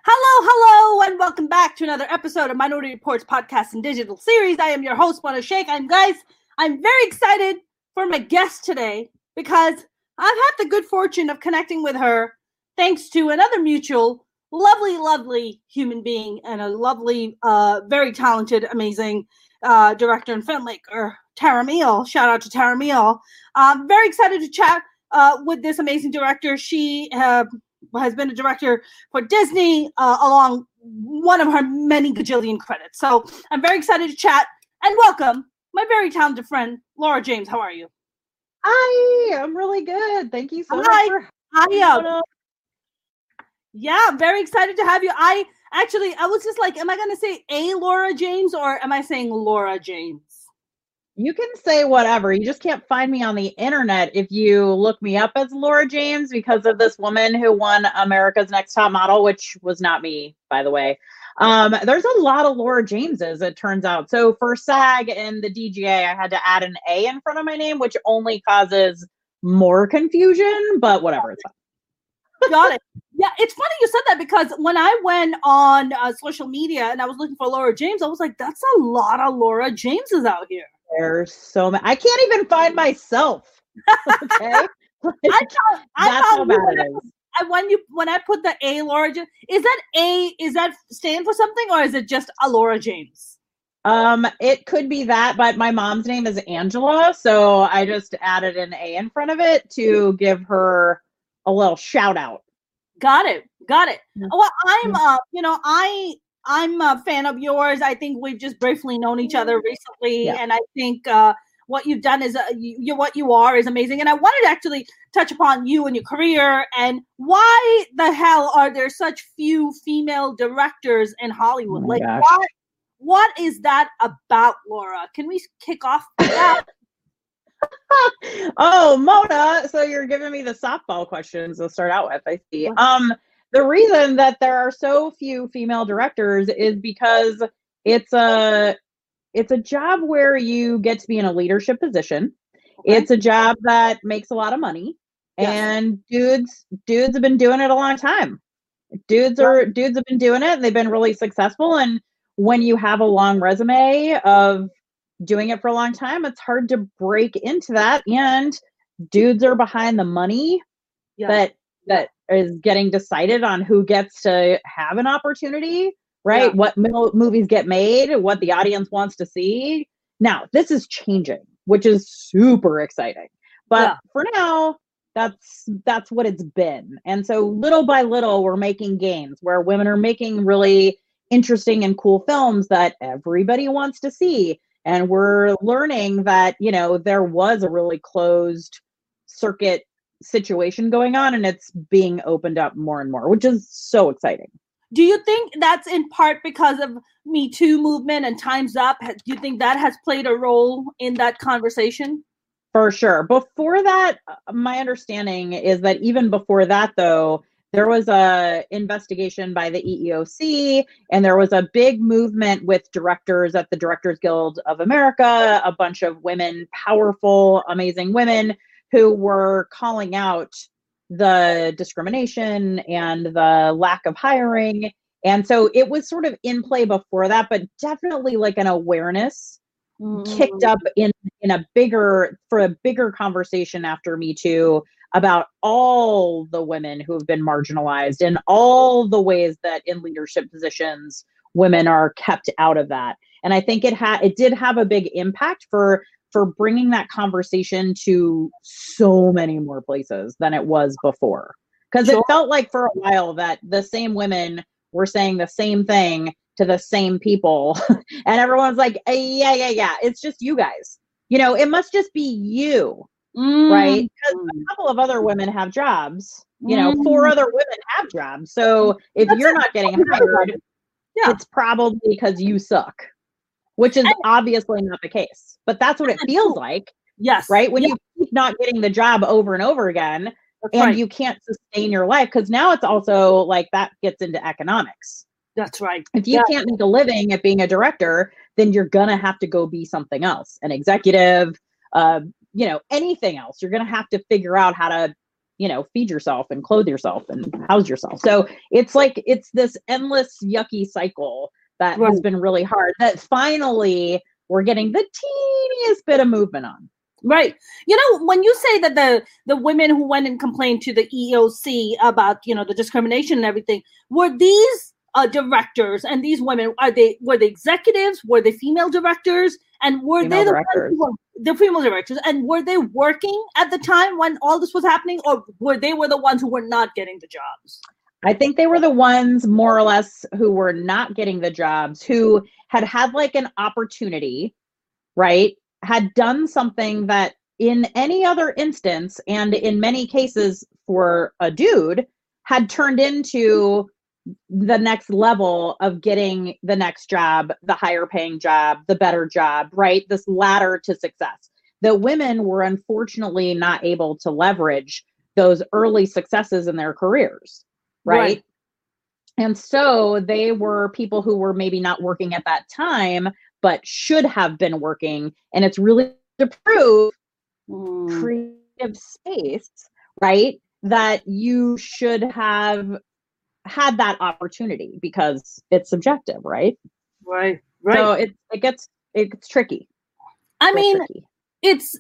Hello, and welcome back to another episode of Minority Reports podcast and digital series. I am your host, Mona Sheikh. I'm very excited for my guest today because I've had the good fortune of connecting with her thanks to another mutual, lovely human being and a lovely, very talented, amazing director and filmmaker, Tara Miele. Shout out to Tara Miele. I'm very excited to chat with this amazing director. She has been a director for Disney along one of her many gajillion credits. So I'm very excited to chat and welcome my very talented friend, Laura James. How are you? Hi, I'm really good. Thank you so much for having me. Yeah, I'm very excited to have you. I was just like, am I going to say a Laura James or am I saying Laura James? You can say whatever. You just can't find me on the internet if you look me up as Laura James because of this woman who won America's Next Top Model, which was not me, by the way. There's a lot of Laura Jameses, it turns out. So for SAG and the DGA, I had to add an A in front of my name, which only causes more confusion, but whatever, it's fine. Got it. Yeah, it's funny you said that because when I went on social media and I was looking for Laura James, I was like, that's a lot of Laura Jameses out here. There's so many. I can't even find myself. Okay. That's how bad it is. When I put the A Laura James, is that stand for something or is it just a Laura James? It could be that, but my mom's name is Angela, so I just added an A in front of it to give her a little shout out. Got it. Well, I'm a fan of yours. I think we've just briefly known each other recently, and I think what you've done is what you are is amazing. And I wanted to actually touch upon you and your career and why the hell are there such few female directors in Hollywood? What is that about, Laura? Can we kick off with that? Oh, Mona, so you're giving me the softball questions to start out with, I see. The reason that there are so few female directors is because it's a job where you get to be in a leadership position. Okay. It's a job that makes a lot of money, and dudes have been doing it a long time. Dudes have been doing it, and they've been really successful. And when you have a long resume of doing it for a long time, it's hard to break into that. And dudes are behind the money that is getting decided on who gets to have an opportunity, right? Yeah. What movies get made, what the audience wants to see. Now, this is changing, which is super exciting. But for now, that's what it's been. And so little by little, we're making gains where women are making really interesting and cool films that everybody wants to see. And we're learning that, there was a really closed circuit situation going on, and it's being opened up more and more, which is so exciting. Do you think that's in part because of Me Too movement and Time's Up? Do you think that has played a role in that conversation? For sure. Before that, my understanding is that even before that, though, there was a investigation by the EEOC, and there was a big movement with directors at the Directors Guild of America, a bunch of women, powerful, amazing women who were calling out the discrimination and the lack of hiring. And so it was sort of in play before that, but definitely like an awareness kicked up in a bigger conversation after Me Too about all the women who have been marginalized and all the ways that in leadership positions, women are kept out of that. And I think it did have a big impact for bringing that conversation to so many more places than it was before. Because it felt like for a while that the same women were saying the same thing to the same people. And everyone's like, yeah, it's just you guys. It must just be you, right? Because a couple of other women have jobs. 4 other women have jobs. So if you're not getting hired, it's probably because you suck. Which is obviously not the case, but that's what it feels like. Yes. Right? When you keep not getting the job over and over again, you can't sustain your life, because now it's also like that gets into economics. That's right. If you can't make a living at being a director, then you're going to have to go be something else, an executive, anything else. You're going to have to figure out how to, feed yourself and clothe yourself and house yourself. So it's like, it's this endless yucky cycle that has been really hard, that finally we're getting the teeniest bit of movement on. Right. When you say that the women who went and complained to the EEOC about, the discrimination and everything, were these directors and these women, were they executives? Were they female directors? And were they the female directors? And were they working at the time when all this was happening, or were the ones who were not getting the jobs? I think they were the ones more or less who were not getting the jobs, who had like an opportunity, right? Had done something that in any other instance, and in many cases for a dude, had turned into the next level of getting the next job, the higher paying job, the better job, right? This ladder to success. The women were unfortunately not able to leverage those early successes in their careers, right? And so they were people who were maybe not working at that time, but should have been working. And it's really to prove creative space, right? That you should have had that opportunity, because it's subjective, right? Right. So it gets tricky. I mean, it's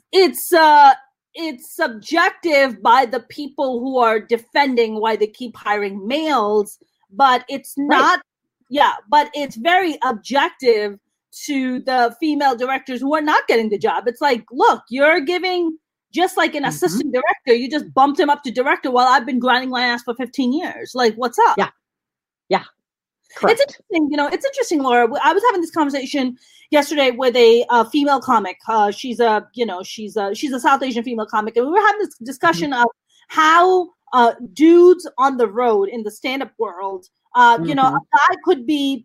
subjective by the people who are defending why they keep hiring males, but it's not. Yeah, but it's very objective to the female directors who are not getting the job. It's like, look, you're giving, just like an assistant director, you just bumped him up to director while I've been grinding my ass for 15 years. Like, what's up? Yeah. Correct. It's interesting, Laura. I was having this conversation yesterday with a female comic. She's a South Asian female comic, and we were having this discussion of how dudes on the road in the stand-up world, a guy could be,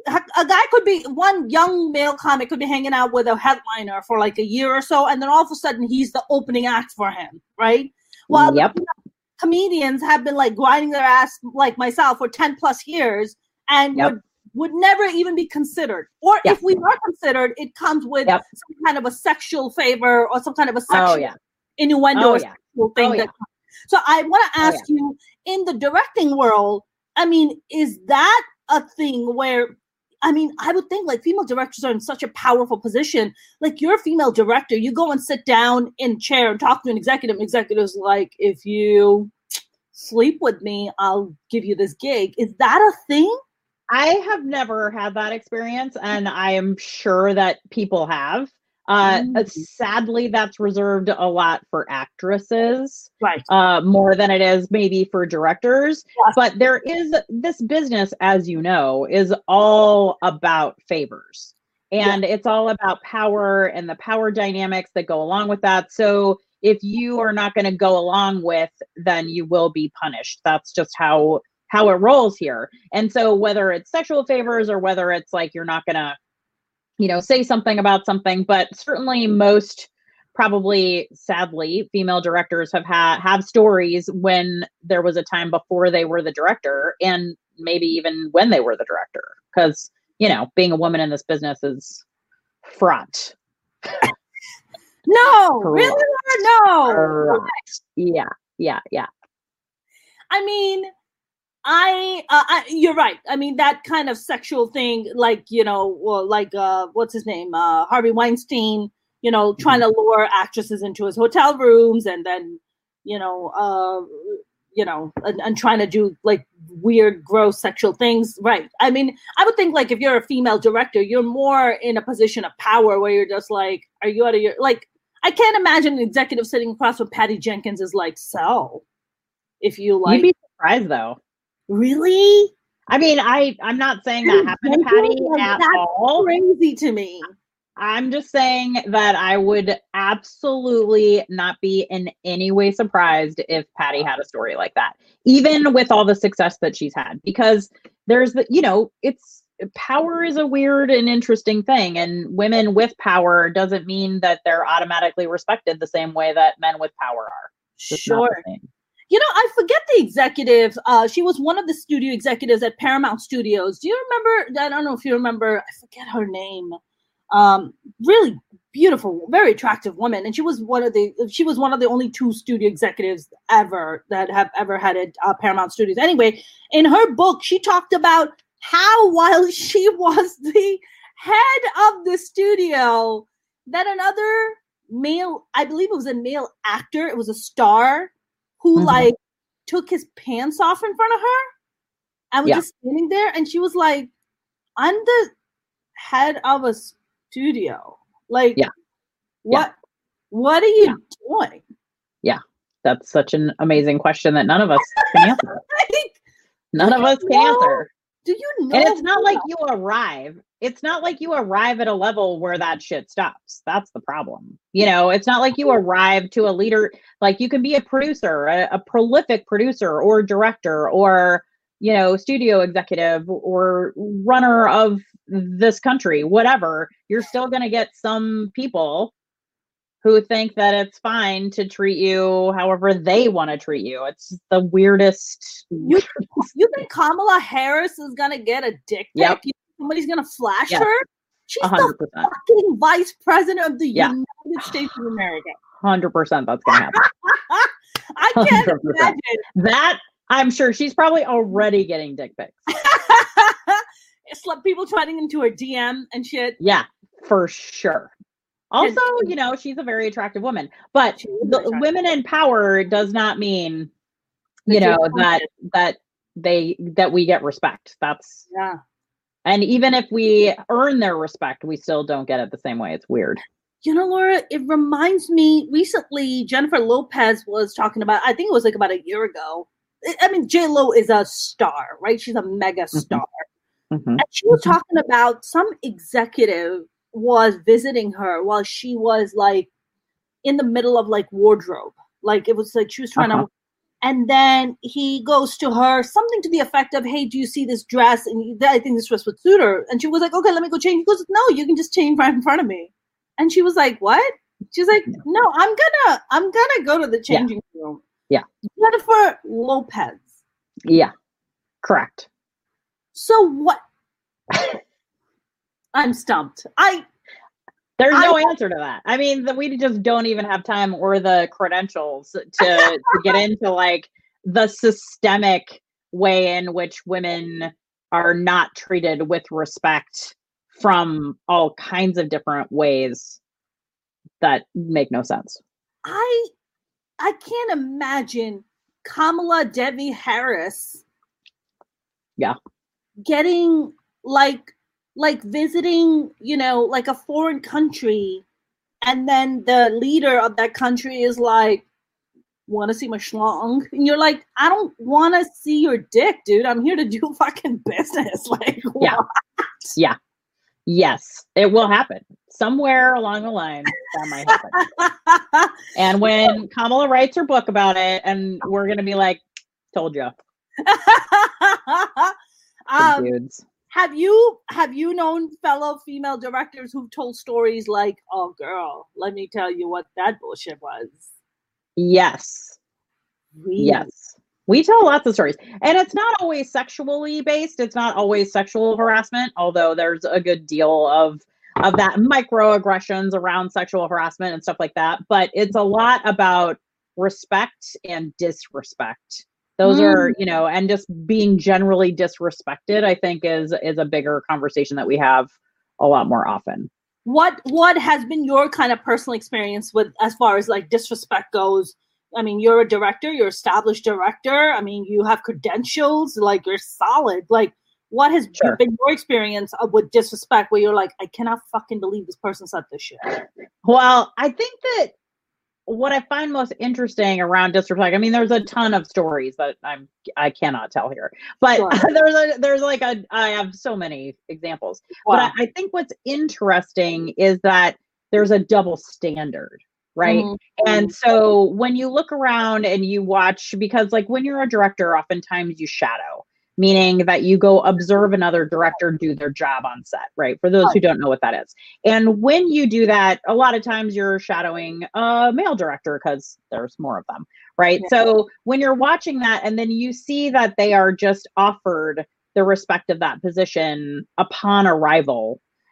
one young male comic could be hanging out with a headliner for like a year or so, and then all of a sudden he's the opening act for him, right? While comedians have been like grinding their ass, like myself, for 10 plus years, and would never even be considered. Or if we are considered, it comes with some kind of a sexual favor or some kind of a sexual innuendo or sexual thing. So I want to ask you, in the directing world, I mean, is that a thing where, I mean, I would think like female directors are in such a powerful position. Like, you're a female director, you go and sit down in a chair and talk to an executive. Executive's like, if you sleep with me, I'll give you this gig. Is that a thing? I have never had that experience, and I am sure that people have. Sadly, that's reserved a lot for actresses, right? More than it is maybe for directors. Yes. But there is, this business, as you know, is all about favors, and it's all about power and the power dynamics that go along with that. So if you are not going to go along with, then you will be punished. That's just how it rolls here. And so whether it's sexual favors or whether it's like, you're not going to, say something about something, but certainly most, probably sadly, female directors have stories when there was a time before they were the director, and maybe even when they were the director, because, being a woman in this business is fraught. No, really? No. Yeah. I mean, you're right. I mean, that kind of sexual thing, like, what's his name? Harvey Weinstein, trying to lure actresses into his hotel rooms, and then, and trying to do like weird, gross sexual things. Right. I mean, I would think like if you're a female director, you're more in a position of power where you're just like, are you out of your, like, I can't imagine an executive sitting across with Patty Jenkins is like, so if you like. You'd be surprised though. Really? I mean, I'm not saying that happened to Patty at all. Crazy to me. I'm just saying that I would absolutely not be in any way surprised if Patty had a story like that, even with all the success that she's had, because there's it's power is a weird and interesting thing, and women with power doesn't mean that they're automatically respected the same way that men with power are. Sure. I forget the executive. She was one of the studio executives at Paramount Studios. Do you remember? I don't know if you remember. I forget her name. Really beautiful, very attractive woman, and she was one of the only 2 studio executives ever that have ever had a Paramount Studios. Anyway, in her book, she talked about how while she was the head of the studio, that another male, I believe it was a male actor, it was a star, who like took his pants off in front of her and was just standing there, and she was like, I'm the head of a studio. Like, what are you doing? Yeah, that's such an amazing question that none of us can answer. None of us can answer. Do you know? And it's not like you arrive. It's not like you arrive at a level where that shit stops. That's the problem. You know, it's not like you arrive to a leader. Like, you can be a producer, a prolific producer or director or, you know, studio executive or runner of this country, whatever. You're still going to get some people who think that it's fine to treat you however they want to treat you. It's the weirdest. You think Kamala Harris is going to get a dick pic? Yep. You think somebody's going to flash her? She's 100%. the fucking vice president of the United States of America. 100% that's going to happen. I can't 100%. imagine. That, I'm sure she's probably already getting dick pics. It's like people trying into her DM and shit. Yeah, for sure. Also, you know, she's a very attractive woman, but women in power does not mean, you know, that we get respect. That's and even if we earn their respect, we still don't get it the same way. It's weird. You know, Laura, it reminds me, recently Jennifer Lopez was talking about, I think it was like about a year ago. I mean, J-Lo is a star, right? She's a mega star. And she was talking about some executive was visiting her while she was like in the middle of like wardrobe. Like, it was like she was trying to, and then he goes to her, something to the effect of, hey, do you see this dress? And I think this dress would suit her. And she was like, okay, let me go change. He goes, no, you can just change right in front of me. And she was like, what? She's like, no, I'm gonna go to the changing room. Yeah. Jennifer Lopez. Yeah. Correct. So what? I'm stumped. There's no answer to that. I mean, we just don't even have time or the credentials to get into like the systemic way in which women are not treated with respect from all kinds of different ways that make no sense. I can't imagine Kamala Devi Harris getting like visiting, you know, like a foreign country, and then the leader of that country is like, want to see my schlong? And you're like, I don't want to see your dick, dude. I'm here to do fucking business. Like, what? Yeah. Yes, it will happen. Somewhere along the line, that might happen. And when Kamala writes her book about it, and we're going to be like, told you. Dudes. Have you known fellow female directors who've told stories like, oh girl, let me tell you what that bullshit was? Yes. Really? Yes. We tell lots of stories. And it's not always sexually based. It's not always sexual harassment, although there's a good deal of that microaggressions around sexual harassment and stuff like that. But it's a lot about respect and disrespect. Those are, you know, and just being generally disrespected, I think is a bigger conversation that we have a lot more often. What has been your kind of personal experience with, as far as like disrespect goes? I mean, you're a director, you're an established director. I mean, you have credentials, like you're solid. Like, what has been your experience with disrespect where you're like, I cannot fucking believe this person said this shit? Well, I think that what I find most interesting around disrespect, I mean, there's a ton of stories that I cannot tell here, but I have so many examples. Wow. But I think what's interesting is that there's a double standard, right? And so when you look around and you watch, because like when you're a director, oftentimes you shadow, meaning that you go observe another director do their job on set, right? For those who don't know what that is. And when you do that, a lot of times you're shadowing a male director because there's more of them, right? Yeah. So when you're watching that and then you see that they are just offered the respect of that position upon arrival,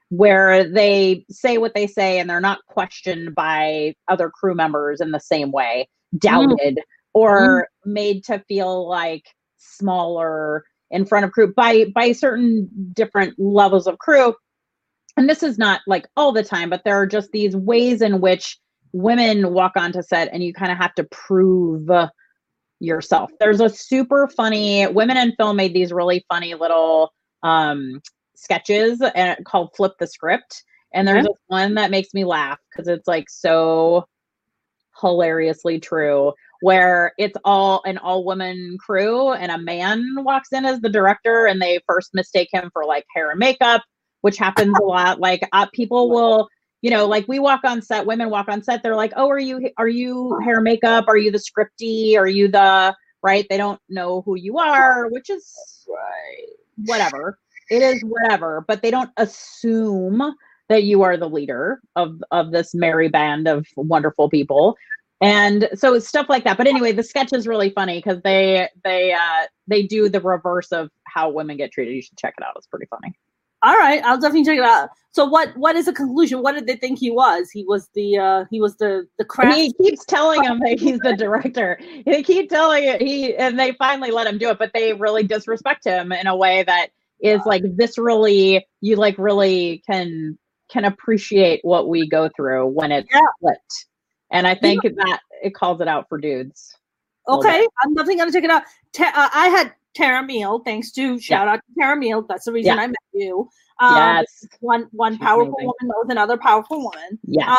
where they say what they say and they're not questioned by other crew members in the same way, doubted or made to feel like smaller in front of crew by certain different levels of crew. And this is not like all the time, but there are just these ways in which women walk onto set and you kind of have to prove yourself. There's a super funny, Women in Film made these really funny little sketches called Flip the Script. And there's this one that makes me laugh because it's like so hilariously true, where it's an all woman crew and a man walks in as the director and they first mistake him for like hair and makeup, which happens a lot. Like people will, you know, like we walk on set, women walk on set, they're like, oh, are you hair and makeup? Are you the scripty? Are you the, right? They don't know who you are, which is whatever. It is whatever, but they don't assume that you are the leader of this merry band of wonderful people. And so it's stuff like that. But anyway, the sketch is really funny because they do the reverse of how women get treated. You should check it out. It's pretty funny. All right, I'll definitely check it out. So what is the conclusion? What did they think he was? He was the craft. He keeps telling him that he's the director. They keep telling it and they finally let him do it, but they really disrespect him in a way that is like viscerally, you like really can appreciate what we go through when it's flipped. And I think that it calls it out for dudes. Okay, I'm definitely gonna check it out. I had Tara Meal, thanks to shout out to Tara Meal. That's the reason I met you. Yes. One She's powerful amazing. Woman knows another powerful woman. Yes.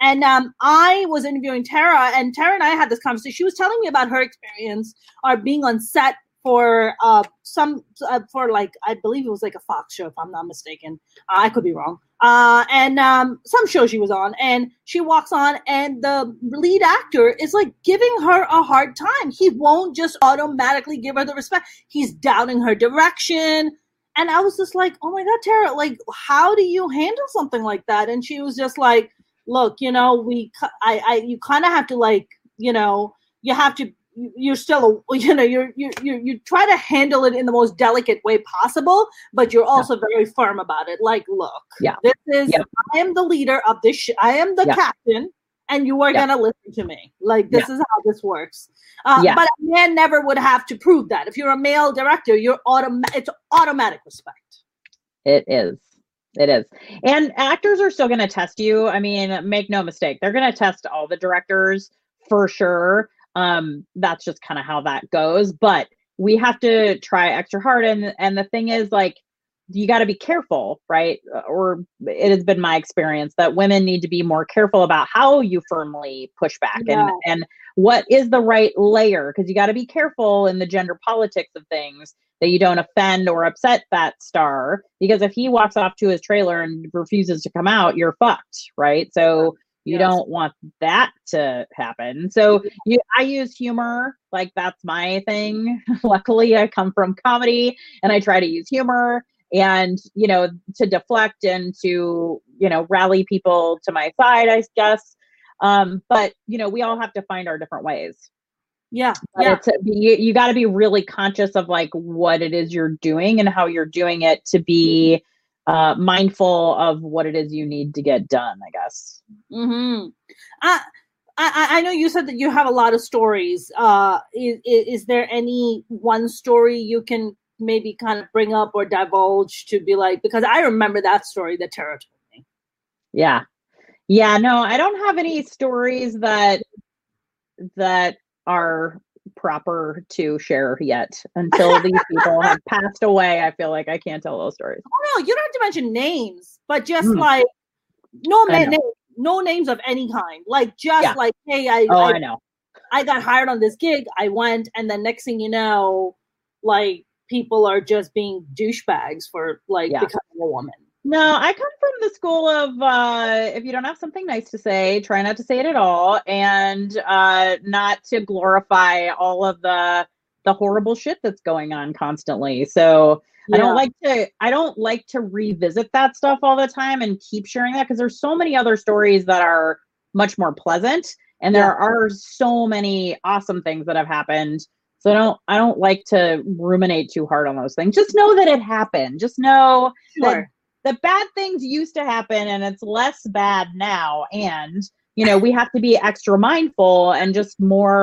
I was interviewing Tara, and Tara and I had this conversation. She was telling me about her experience being on set for for like, I believe it was like a Fox show, if I'm not mistaken. I could be wrong. Some show she was on, and she walks on, and the lead actor is like giving her a hard time. He won't just automatically give her the respect. He's doubting her direction. And I was just like, oh my God, Tara, like, how do you handle something like that? And she was just like, look, you know, you kind of have to, like, you know, you have to, you're still, you know, you try to handle it in the most delicate way possible, but you're also very firm about it. Like, look, this is, I am the leader of this, I am the captain, and you are going to listen to me. Like, this is how this works. But a man never would have to prove that. If you're a male director, it's automatic respect. It is. And actors are still going to test you. I mean, make no mistake. They're going to test all the directors for sure. That's just kind of how that goes. But we have to try extra hard. And the thing is, like, you got to be careful, right? Or it has been my experience that women need to be more careful about how you firmly push back and what is the right layer, because you got to be careful in the gender politics of things that you don't offend or upset that star, because if he walks off to his trailer and refuses to come out, you're fucked, right? So you don't want that to happen. So I use humor, like that's my thing. Luckily, I come from comedy and I try to use humor and, you know, to deflect and to, you know, rally people to my side, I guess. But, you know, we all have to find our different ways. You got to be really conscious of like what it is you're doing and how you're doing it to be mindful of what it is you need to get done, I guess. Mm-hmm. I know you said that you have a lot of stories. Is there any one story you can maybe kind of bring up or divulge to be like, because I remember that story that Tara told me. Yeah, no, I don't have any stories that are proper to share yet until these people have passed away. I feel like I can't tell those stories. Oh no, you don't have to mention names, but just like no names of any kind. Like just like, hey, I know I got hired on this gig. I went, and then next thing you know, like people are just being douchebags for like becoming a woman. No, I come from the school of if you don't have something nice to say, try not to say it at all, and not to glorify all of the horrible shit that's going on constantly. So I don't like to revisit that stuff all the time and keep sharing that, because there's so many other stories that are much more pleasant, and there are so many awesome things that have happened. So I don't like to ruminate too hard on those things. Just know that it happened. Just know that the bad things used to happen and it's less bad now. And, we have to be extra mindful and just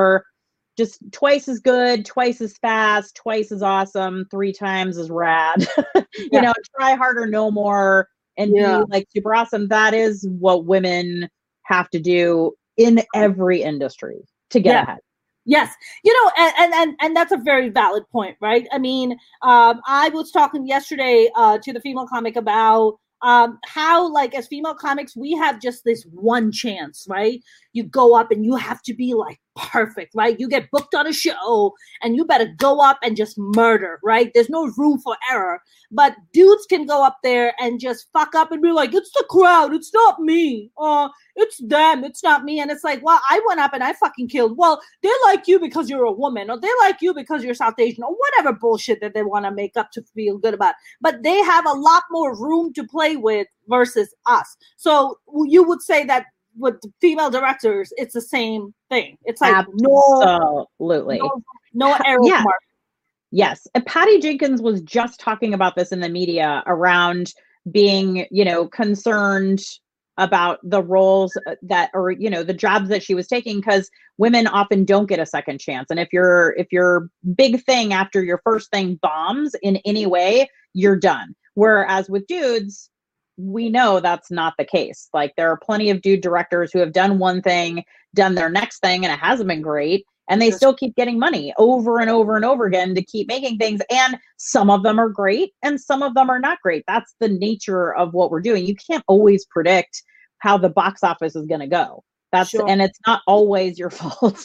twice as good, twice as fast, twice as awesome, 3 times as rad. Try harder, no more, and be like super awesome. That is what women have to do in every industry to get ahead. Yes. And that's a very valid point, right? I mean, I was talking yesterday to the female comic about how, like, as female comics, we have just this one chance, right? You go up and you have to be like perfect, right? You get booked on a show and you better go up and just murder, right? There's no room for error. But dudes can go up there and just fuck up and be like, it's the crowd, it's not me. It's them, it's not me. And it's like, well, I went up and I fucking killed. Well, they like you because you're a woman, or they like you because you're South Asian, or whatever bullshit that they want to make up to feel good about. But they have a lot more room to play with versus us. So you would say that with the female directors, it's the same thing. It's like absolutely no error mark. Yes. Patty Jenkins was just talking about this in the media around being, concerned about the roles that, or, the jobs that she was taking, because women often don't get a second chance. And if your big thing after your first thing bombs in any way, you're done. Whereas with dudes, we know that's not the case. Like, there are plenty of dude directors who have done one thing, done their next thing, and it hasn't been great. And they still keep getting money over and over and over again to keep making things. And some of them are great and some of them are not great. That's the nature of what we're doing. You can't always predict how the box office is going to go. And it's not always your fault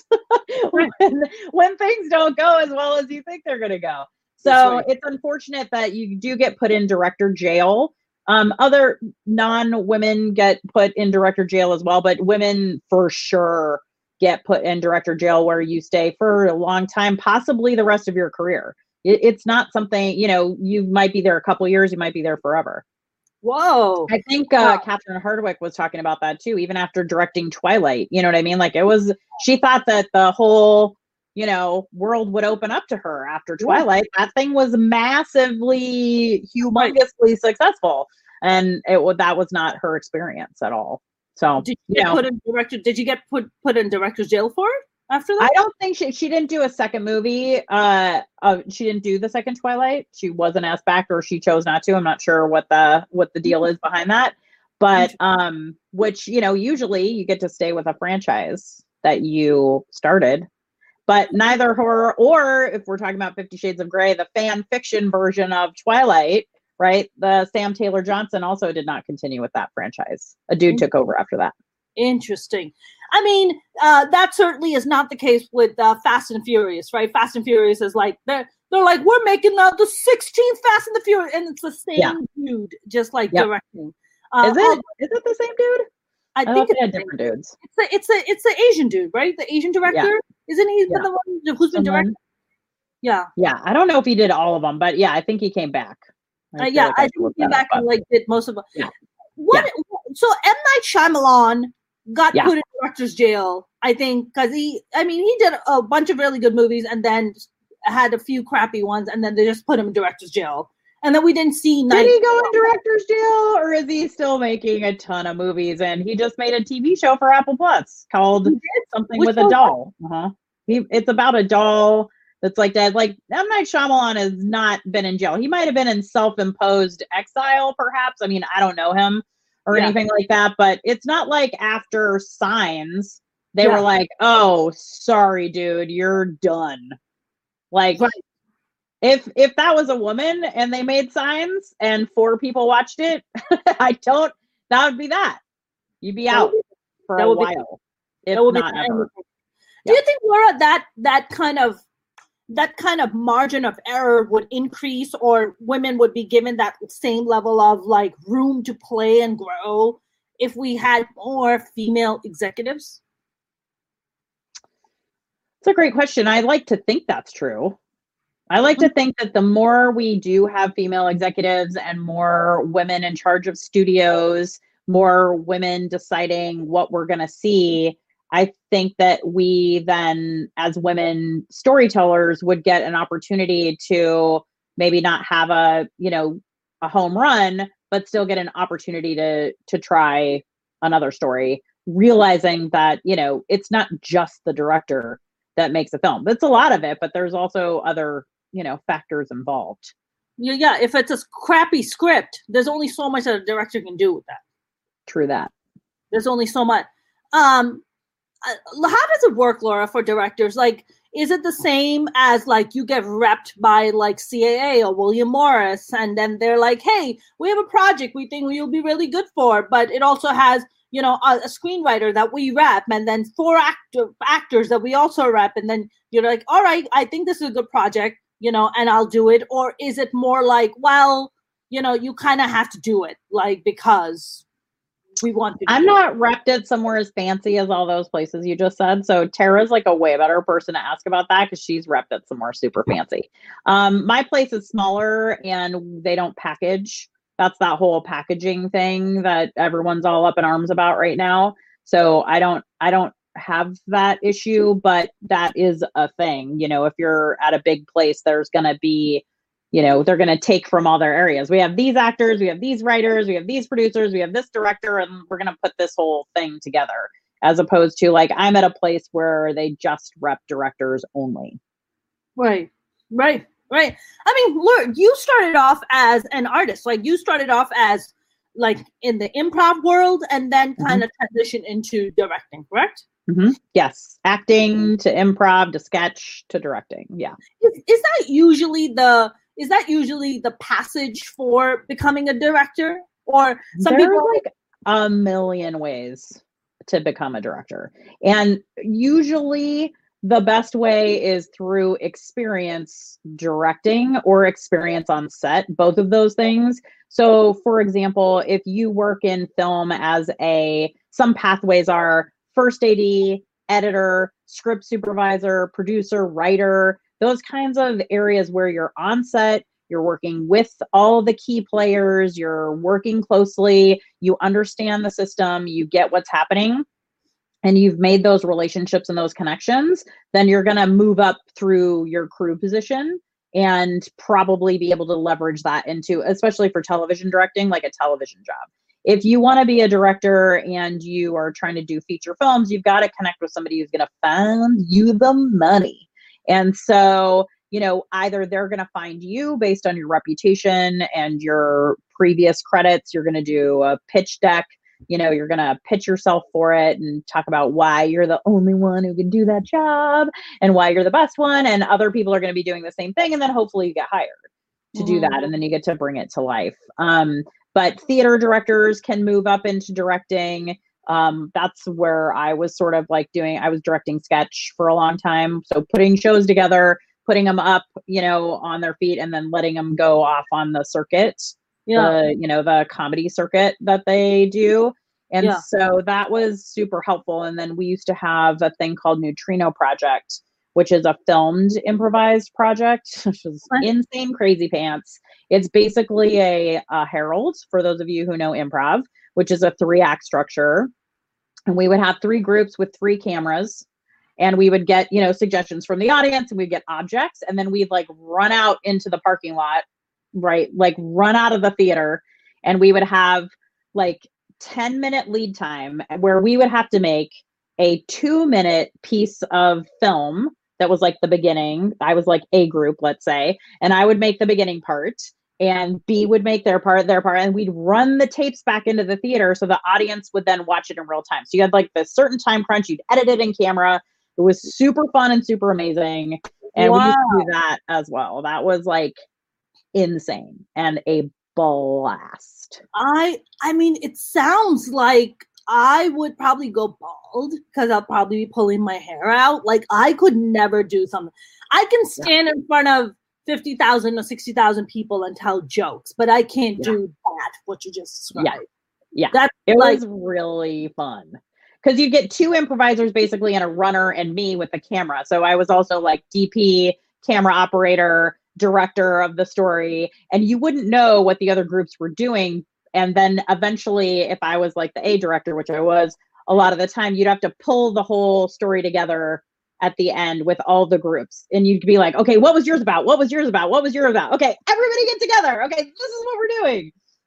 when things don't go as well as you think they're going to go. So it's unfortunate that you do get put in director jail. Other non-women get put in director jail as well, but women for sure get put in director jail, where you stay for a long time, possibly the rest of your career. It's not something, you might be there a couple of years, you might be there forever. Whoa. I think Catherine Hardwicke was talking about that too, even after directing Twilight. You know what I mean? Like, she thought that the whole, world would open up to her after Twilight. That thing was massively, humongously successful. And that was not her experience at all. So did you get put in director's jail for it after that? I don't think she didn't do a second movie. She didn't do the second Twilight. She wasn't asked back, or she chose not to. I'm not sure what the deal is behind that. But which, usually you get to stay with a franchise that you started. But neither her, or if we're talking about 50 Shades of Grey, the fan fiction version of Twilight, right? The Sam Taylor Johnson also did not continue with that franchise. A dude took over after that. Interesting. I mean, that certainly is not the case with Fast and Furious, right? Fast and Furious is like, they're like, we're making the 16th Fast and the Furious, and it's the same dude, just like directing. Is it the same dude? I think it's different dudes. It's the Asian dude, right? The Asian director, isn't he the one who's been directing? Yeah. Yeah, I don't know if he did all of them, but I think he came back. I think he came back and did most of them. Yeah. So M. Night Shyamalan got put in director's jail, I think, because he did a bunch of really good movies and then had a few crappy ones, and then they just put him in director's jail. And then we didn't see. Did he go in director's jail, or is he still making a ton of movies? And he just made a TV show for Apple Plus called something with a doll. It's about a doll that's like that. Like, M. Night Shyamalan has not been in jail. He might have been in self-imposed exile, perhaps. I mean, I don't know him or anything like that, but it's not like after Signs, they were like, oh, sorry, dude, you're done. Like, if that was a woman and they made Signs and 4 people watched it, that would be that. You'd be out for a while. If not ever. Do you think, Laura, that kind of margin of error would increase, or women would be given that same level of like room to play and grow if we had more female executives? It's a great question. I like to think that's true. I like to think that the more we do have female executives and more women in charge of studios, more women deciding what we're going to see, I think that we then, as women storytellers, would get an opportunity to maybe not have a home run, but still get an opportunity to try another story, realizing that, you know, it's not just the director that makes a film. That's a lot of it, but there's also other, you know, factors involved. Yeah, if it's a crappy script, there's only so much that a director can do with that. True that. There's only so much. How does it work, Laura, for directors? Like, is it the same as like you get repped by like CAA or William Morris, and then they're like, hey, we have a project we think you'll be really good for, but it also has, you know, a screenwriter that we rep, and then 4 actors that we also rep, and then you're like, all right, I think this is a good project, you know, and I'll do it? Or is it more like, well, you know, you kind of have to do it, like, because we want to. I'm not repped at somewhere as fancy as all those places you just said. So Tara's like a way better person to ask about that because she's repped at somewhere super fancy. My place is smaller and they don't package. That's that whole packaging thing that everyone's all up in arms about right now. So I don't have that issue, but that is a thing. You know, if you're at a big place, there's going to be, you know, they're going to take from all their areas. We have these actors, we have these writers, we have these producers, we have this director, and we're going to put this whole thing together, as opposed to like, I'm at a place where they just rep directors only. Right. I mean, Laura, you started off as an artist. Like, you started off as like in the improv world and then kind of transitioned into directing, correct? Yes. Acting to improv to sketch to directing. Yeah. Is that usually the passage for becoming a director? Or some There people are like a million ways to become a director. And usually the best way is through experience directing or experience on set, both of those things. So for example, if you work in film as some pathways are first AD, editor, script supervisor, producer, writer, those kinds of areas where you're on set, you're working with all the key players, you're working closely, you understand the system, you get what's happening, and you've made those relationships and those connections, then you're going to move up through your crew position and probably be able to leverage that into, especially for television directing, like a television job. If you want to be a director and you are trying to do feature films, you've got to connect with somebody who's going to fund you the money. And so, you know, either they're going to find you based on your reputation and your previous credits. You're going to do a pitch deck. You know, you're going to pitch yourself for it and talk about why you're the only one who can do that job and why you're the best one. And other people are going to be doing the same thing. And then hopefully you get hired to do that. And then you get to bring it to life. But theater directors can move up into directing. That's where I was sort of like I was directing sketch for a long time. So putting shows together, putting them up, you know, on their feet and then letting them go off on the circuit. The comedy circuit that they do. And so that was super helpful. And then we used to have a thing called Neutrino Project, which is a filmed improvised project, which is insane crazy pants. It's basically a Herald, for those of you who know improv, which is a 3-act structure. And we would have 3 groups with 3 cameras. And we would get, you know, suggestions from the audience, and we'd get objects. And then we'd like run out into the parking lot, right? Like run out of the theater, and we would have like 10-minute lead time where we would have to make a 2-minute piece of film that was like the beginning. I was like A group, let's say, and I would make the beginning part and B would make their part, and we'd run the tapes back into the theater so the audience would then watch it in real time. So you had like this certain time crunch, you'd edit it in camera. It was super fun and super amazing. And we used to do that as well. That was like insane and a blast. I mean, it sounds like I would probably go bald because I'll probably be pulling my hair out. Like, I could never do something. I can stand in front of 50,000 or 60,000 people and tell jokes, but I can't do that, what you just described. Yeah. It was really fun. Because you get 2 improvisers basically and a runner and me with the camera. So I was also like DP, camera operator, director of the story, and you wouldn't know what the other groups were doing. And then eventually, if I was like the A director, which I was a lot of the time, you'd have to pull the whole story together at the end with all the groups. And you'd be like, okay, what was yours about? What was yours about? What was yours about? Okay, everybody get together. Okay, this is what we're doing.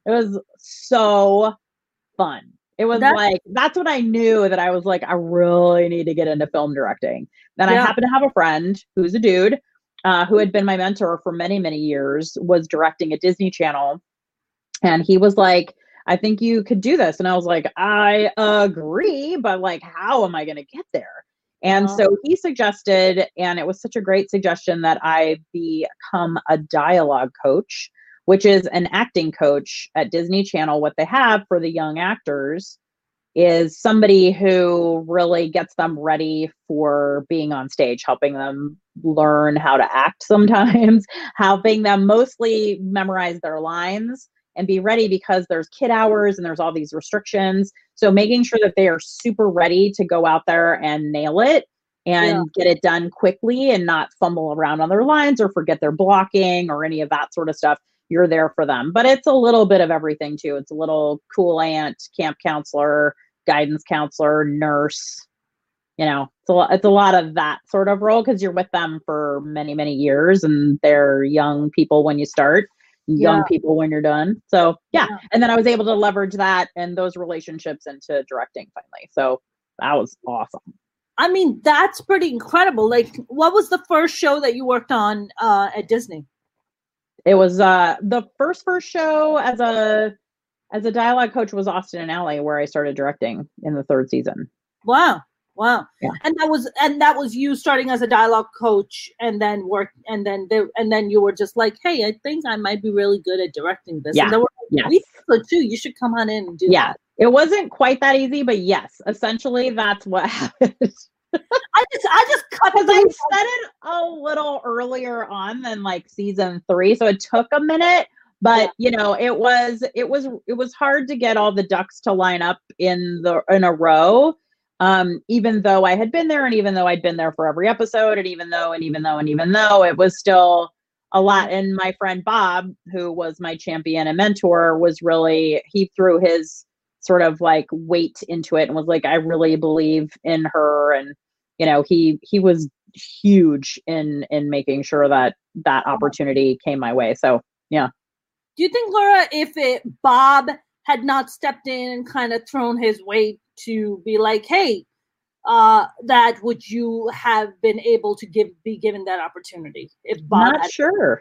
It was so fun. It was that's what I knew, that I was like, I really need to get into film directing. Then I happened to have a friend who's a dude who had been my mentor for many, many years, was directing at Disney Channel. And he was like, I think you could do this. And I was like, I agree, but like, how am I going to get there? And so he suggested, and it was such a great suggestion, that I become a dialogue coach, which is an acting coach at Disney Channel. What they have for the young actors is somebody who really gets them ready for being on stage, helping them learn how to act sometimes, helping them mostly memorize their lines and be ready, because there's kid hours and there's all these restrictions. So making sure that they are super ready to go out there and nail it and get it done quickly and not fumble around on their lines or forget their blocking or any of that sort of stuff. You're there for them. But it's a little bit of everything too. It's a little cool aunt, camp counselor, guidance counselor, nurse. It's a lot of that sort of role, because you're with them for many, many years, and they're young people when you start, young people when you're done. So and then I was able to leverage that and those relationships into directing finally. So that was awesome. I mean, that's pretty incredible. Like, what was the first show that you worked on at Disney? It was the first show as a dialogue coach was Austin and Ally, where I started directing in the 3rd season. Wow. Yeah. And that was you starting as a dialogue coach, and then you were just like, hey, I think I might be really good at directing this. Yeah. And they were like, we could too. You should come on in and do that. It wasn't quite that easy, but yes, essentially that's what happened. I just cut, because I said it a little earlier on than like season 3, so it took a minute. But it was hard to get all the ducks to line up in a row. Even though I had been there, and even though I'd been there for every episode, and even though it was still a lot. And my friend Bob, who was my champion and mentor, he threw his sort of like weight into it and was like, I really believe in her. And, he was huge in making sure that opportunity came my way. So, yeah. Do you think, Laura, if Bob had not stepped in and kind of thrown his weight to be like, hey, that would you have been able to be given that opportunity? If Bob Not sure.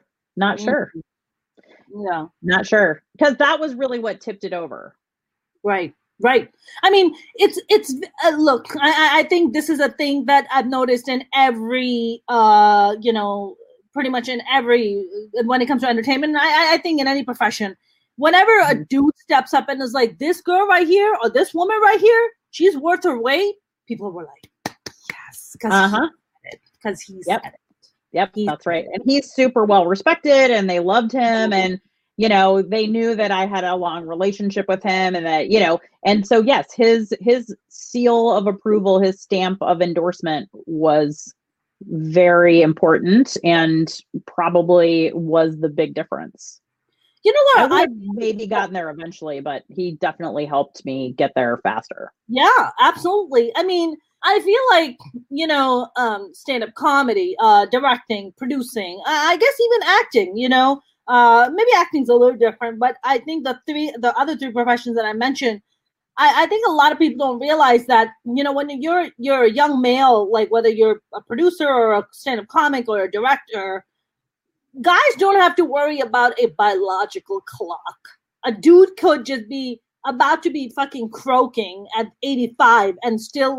Yeah. Not sure. Because that was really what tipped it over. Right. I mean, it's look, I think this is a thing that I've noticed in every, pretty much in every, when it comes to entertainment. I think in any profession, whenever a dude steps up and is like, this girl right here or this woman right here, she's worth her weight, people were like, yes, because he said it. Yep, that's right. And he's super well respected, and they loved him, and they knew that I had a long relationship with him, and that and so yes, his seal of approval, his stamp of endorsement was very important, and probably was the big difference. Laura, I maybe gotten there eventually, but he definitely helped me get there faster. Yeah, absolutely. I mean, I feel like, stand-up comedy, directing, producing, I guess even acting, maybe acting's a little different, but I think the other 3 professions that I mentioned, I think a lot of people don't realize that, when you're a young male, like whether you're a producer or a stand-up comic or a director, guys don't have to worry about a biological clock. A dude could just be about to be fucking croaking at 85 and still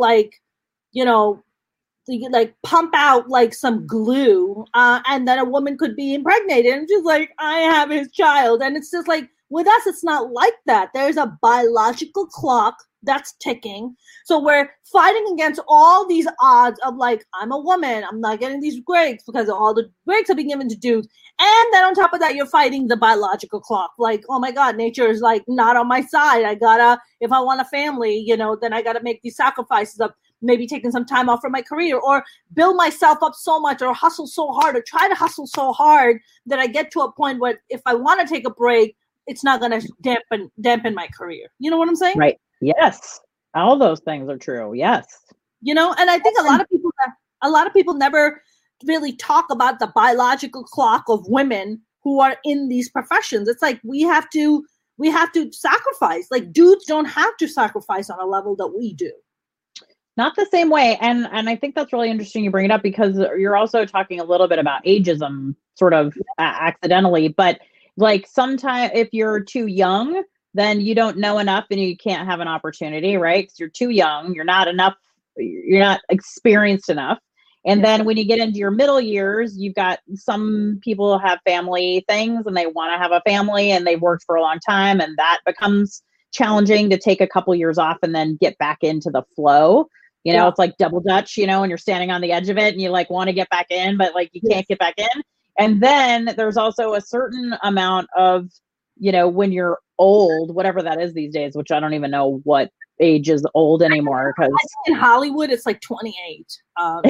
pump out like some glue, and then a woman could be impregnated and just like, I have his child. And it's just like, with us, it's not like that. There's a biological clock that's ticking. So we're fighting against all these odds of like, I'm a woman, I'm not getting these breaks because all the breaks are being given to dudes. And then on top of that, you're fighting the biological clock. Like, oh my God, nature is like not on my side. If I want a family, then I gotta make these sacrifices of maybe taking some time off from my career, or build myself up so much, or hustle so hard, or try to hustle so hard that I get to a point where if I want to take a break, it's not going to dampen my career. You know what I'm saying? Right. Yes. All those things are true. Yes. And I think a lot of people never really talk about the biological clock of women who are in these professions. It's like we have to we have to sacrifice. Like dudes don't have to sacrifice on a level that we do. Not the same way. And I think that's really interesting you bring it up, because you're also talking a little bit about ageism sort of accidentally. But like sometimes if you're too young, then you don't know enough and you can't have an opportunity, right? Because you're too young, you're not experienced enough. And then when you get into your middle years, you've got some people have family things and they want to have a family and they've worked for a long time, and that becomes challenging to take a couple years off and then get back into the flow. You know, it's like double dutch, you know, and you're standing on the edge of it and you like want to get back in, but like you can't get back in. And then there's also a certain amount of, you know, when you're old, whatever that is these days, which I don't even know what age is old anymore. Because in Hollywood, it's like 28.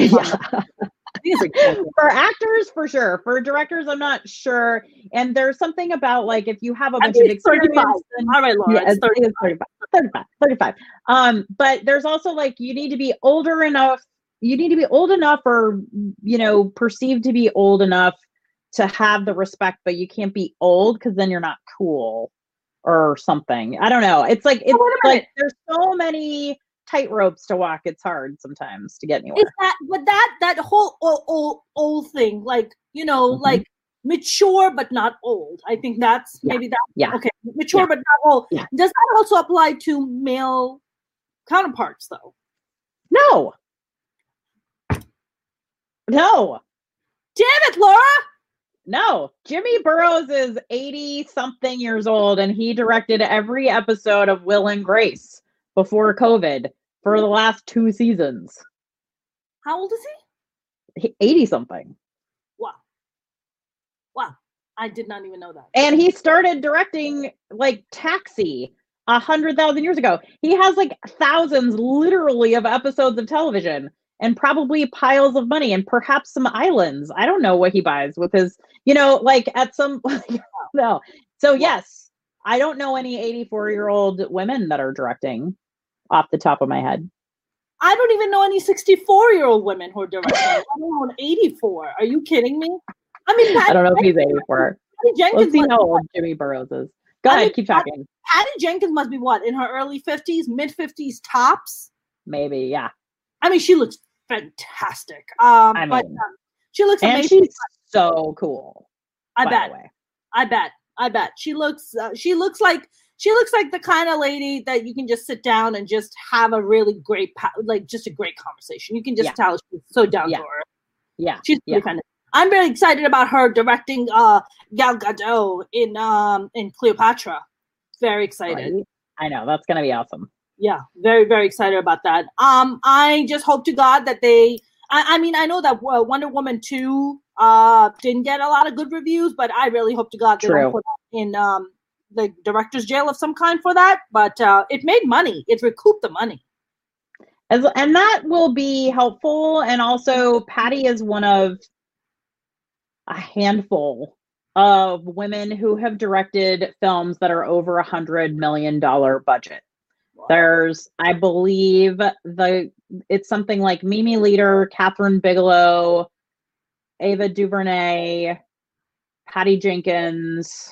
For actors, for sure. For directors, I'm not sure. And there's something about like if you have a bunch of experience. All right, Laura, it's 35. But there's also like you need to be older enough. You need to be old enough, or you know, perceived to be old enough to have the respect, but you can't be old because then you're not cool or something. I don't know. It's like there's so many tight ropes to walk. It's hard sometimes to get anywhere. That whole old thing, like, you know, like mature but not old. I think that's maybe that. Okay, mature but not old. Yeah. Does that also apply to male counterparts though? No. Damn it, Laura. No, Jimmy Burrows is 80-something years old, and he directed every episode of Will and Grace before COVID for the last 2 seasons. How old is he? 80-something. Wow. I did not even know that. And he started directing, like, Taxi 100,000 years ago. He has, like, thousands, literally, of episodes of television. And probably piles of money and perhaps some islands. I don't know what he buys with his, you know, like at some, no. So yes, I don't know any 84-year-old women that are directing off the top of my head. I don't even know any 64-year-old women who are directing. I don't know 84. Are you kidding me? I mean, I don't know if he's 84. Let's see how old Jimmy Burrows is. Go ahead, keep talking. Patty Jenkins must be what, in her early 50s, mid 50s tops? Maybe, yeah. I mean, she looks fantastic. She looks amazing. And she's so cool. I bet. She looks like the kind of lady that you can just sit down and just have a really great, just a great conversation. You can just tell she's so down to earth. Yeah, she's really kind of. I'm very excited about her directing Gal Gadot in Cleopatra. Very excited. Right. I know, that's gonna be awesome. Yeah, very, very excited about that. I just hope to God that I mean, I know that Wonder Woman 2 didn't get a lot of good reviews, but I really hope to God they don't put it in the director's jail of some kind for that. But it made money. It recouped the money. And that will be helpful. And also, Patty is one of a handful of women who have directed films that are over $100 million budget. There's, I believe, it's something like Mimi Leader, Catherine Bigelow, Ava DuVernay, Patty Jenkins,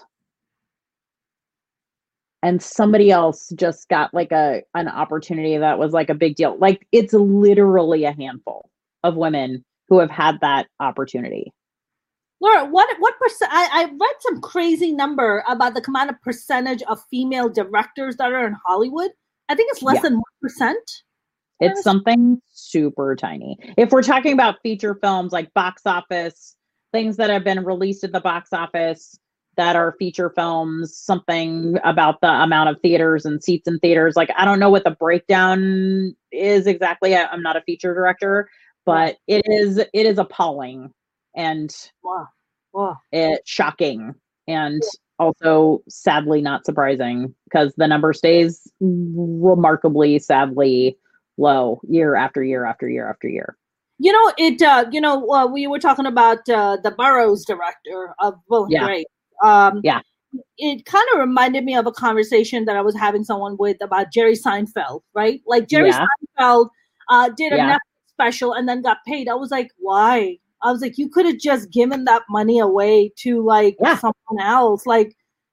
and somebody else just got like an opportunity that was like a big deal. Like it's literally a handful of women who have had that opportunity. Laura, what percent? I read some crazy number about the amount of percentage of female directors that are in Hollywood. I think it's less than 1%. It's something super tiny. If we're talking about feature films like box office, things that have been released at the box office that are feature films, something about the amount of theaters and seats in theaters. Like, I don't know what the breakdown is exactly. I'm not a feature director, but it is appalling and it's shocking. And also sadly not surprising because the number stays remarkably sadly low year after year after year after year. You know, we were talking about the Burrows director of Will and Grace. It kind of reminded me of a conversation that I was having someone with about Jerry Seinfeld, right? Like Jerry Seinfeld did a Netflix special and then got paid. I was like, why? I was like, you could have just given that money away to like someone else. Like,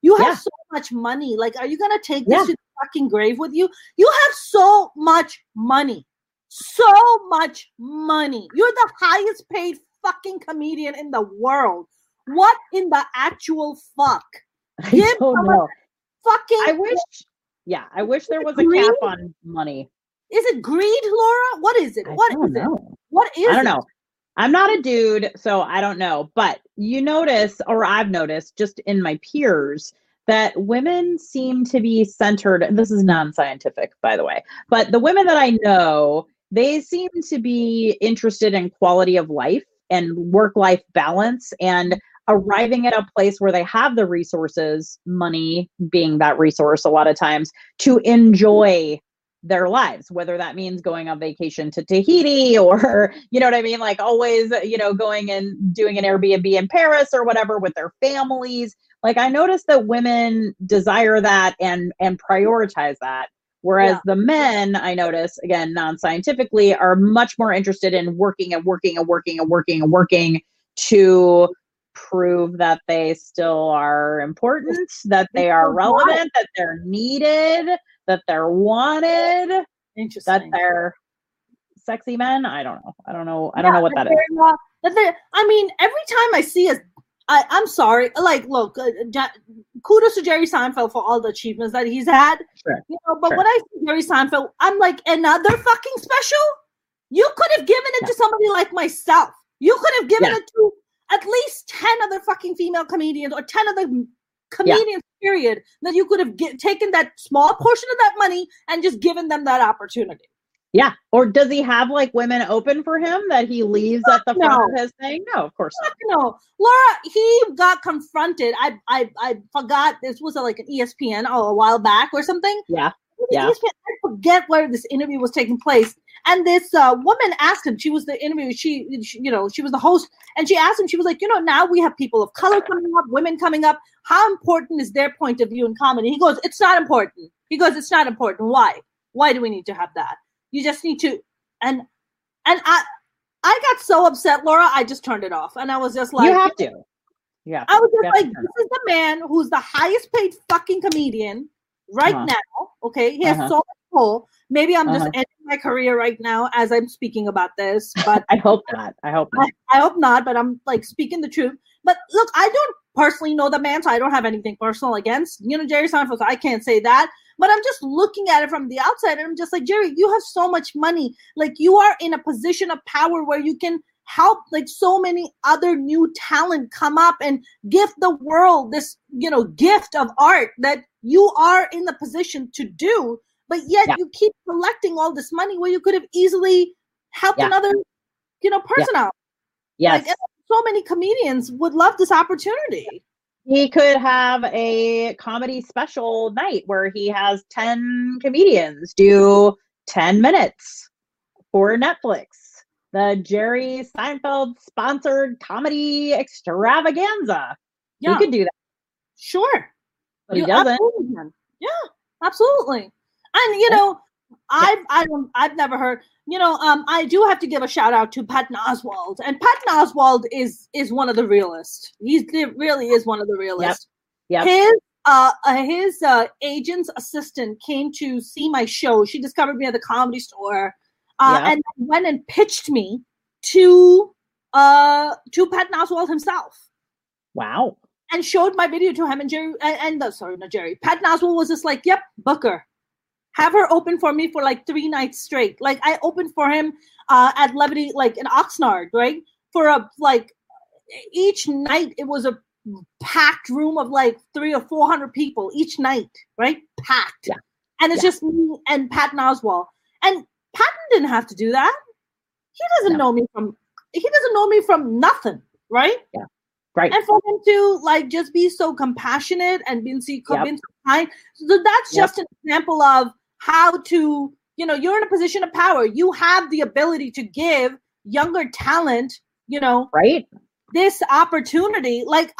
You have so much money. Like, are you gonna take this to the fucking grave with you? You have so much money. So much money. You're the highest paid fucking comedian in the world. What in the actual fuck? I don't know. Fucking I wish there was a cap on money. Is it greed, Laura? What is it? What is it? What is it? I don't know. I'm not a dude, so I don't know. But you notice, or I've noticed just in my peers, that women seem to be centered. This is non-scientific, by the way. But the women that I know, they seem to be interested in quality of life and work-life balance and arriving at a place where they have the resources, money being that resource a lot of times, to enjoy their lives, whether that means going on vacation to Tahiti or, you know what I mean? Like always, you know, going and doing an Airbnb in Paris or whatever with their families. Like I noticed that women desire that and prioritize that. Whereas the men, I notice, again, non-scientifically, are much more interested in working to prove that they still are important, that they are relevant, that they're needed, that they're wanted, that they're sexy men. I don't know. I don't know what that is. I mean, every time I see I'm sorry. Like, look, kudos to Jerry Seinfeld for all the achievements that he's had. Sure. You know, but when I see Jerry Seinfeld, I'm like, another fucking special? You could have given it to somebody like myself. You could have given it to at least 10 other fucking female comedians or 10 other comedians, period, that you could have taken that small portion of that money and just given them that opportunity. Yeah. Or does he have like women open for him that he leaves at the front of his thing? No, of course not. No. Laura, he got confronted. I forgot, this was like an ESPN a while back or something. Yeah. I forget where this interview was taking place. And this woman asked him, she was the interviewer, she was the host, and she asked him, she was like, now we have people of color coming up, women coming up. How important is their point of view in comedy? He goes, it's not important. It's not important. Why? Why do we need to have that? You just need to, and I got so upset, Laura, I just turned it off. And I was just like, you have to. Yeah. I was just like, this is the man who's the highest paid fucking comedian right now. Okay. He has so much pull. Maybe I'm just ending my career right now as I'm speaking about this, but I hope not. I hope not, but I'm like speaking the truth. But look, I don't personally know the man, so I don't have anything personal against, Jerry Seinfeld, so I can't say that. But I'm just looking at it from the outside, and I'm just like, Jerry, you have so much money. Like, you are in a position of power where you can help like so many other new talent come up and gift the world this, gift of art that you are in the position to do. But yet you keep collecting all this money where you could have easily helped another, person out. Yes. Like, so many comedians would love this opportunity. He could have a comedy special night where he has 10 comedians do 10 minutes for Netflix. The Jerry Seinfeld sponsored comedy extravaganza. Yeah. He could do that. Sure. But he doesn't. Yeah, absolutely. And, I've never heard, I do have to give a shout out to Patton Oswalt. And Patton Oswalt is one of the realists. He really is one of the realists. Yep. His agent's assistant came to see my show. She discovered me at the Comedy Store and went and pitched me to Patton Oswalt himself. Wow. And showed my video to him, and Patton Oswalt was just like, yep, book her. Have her open for me for like 3 nights straight. Like, I opened for him at Levity, like in Oxnard, right? For each night it was a packed room of like 300 or 400 people each night, right? Packed. Yeah. And it's just me and Patton Oswalt. And Patton didn't have to do that. He doesn't know me from nothing, right? Yeah. Right. And for him to like just be so compassionate and being so kind. So that's just an example of how to, you're in a position of power. You have the ability to give younger talent, right, this opportunity. Like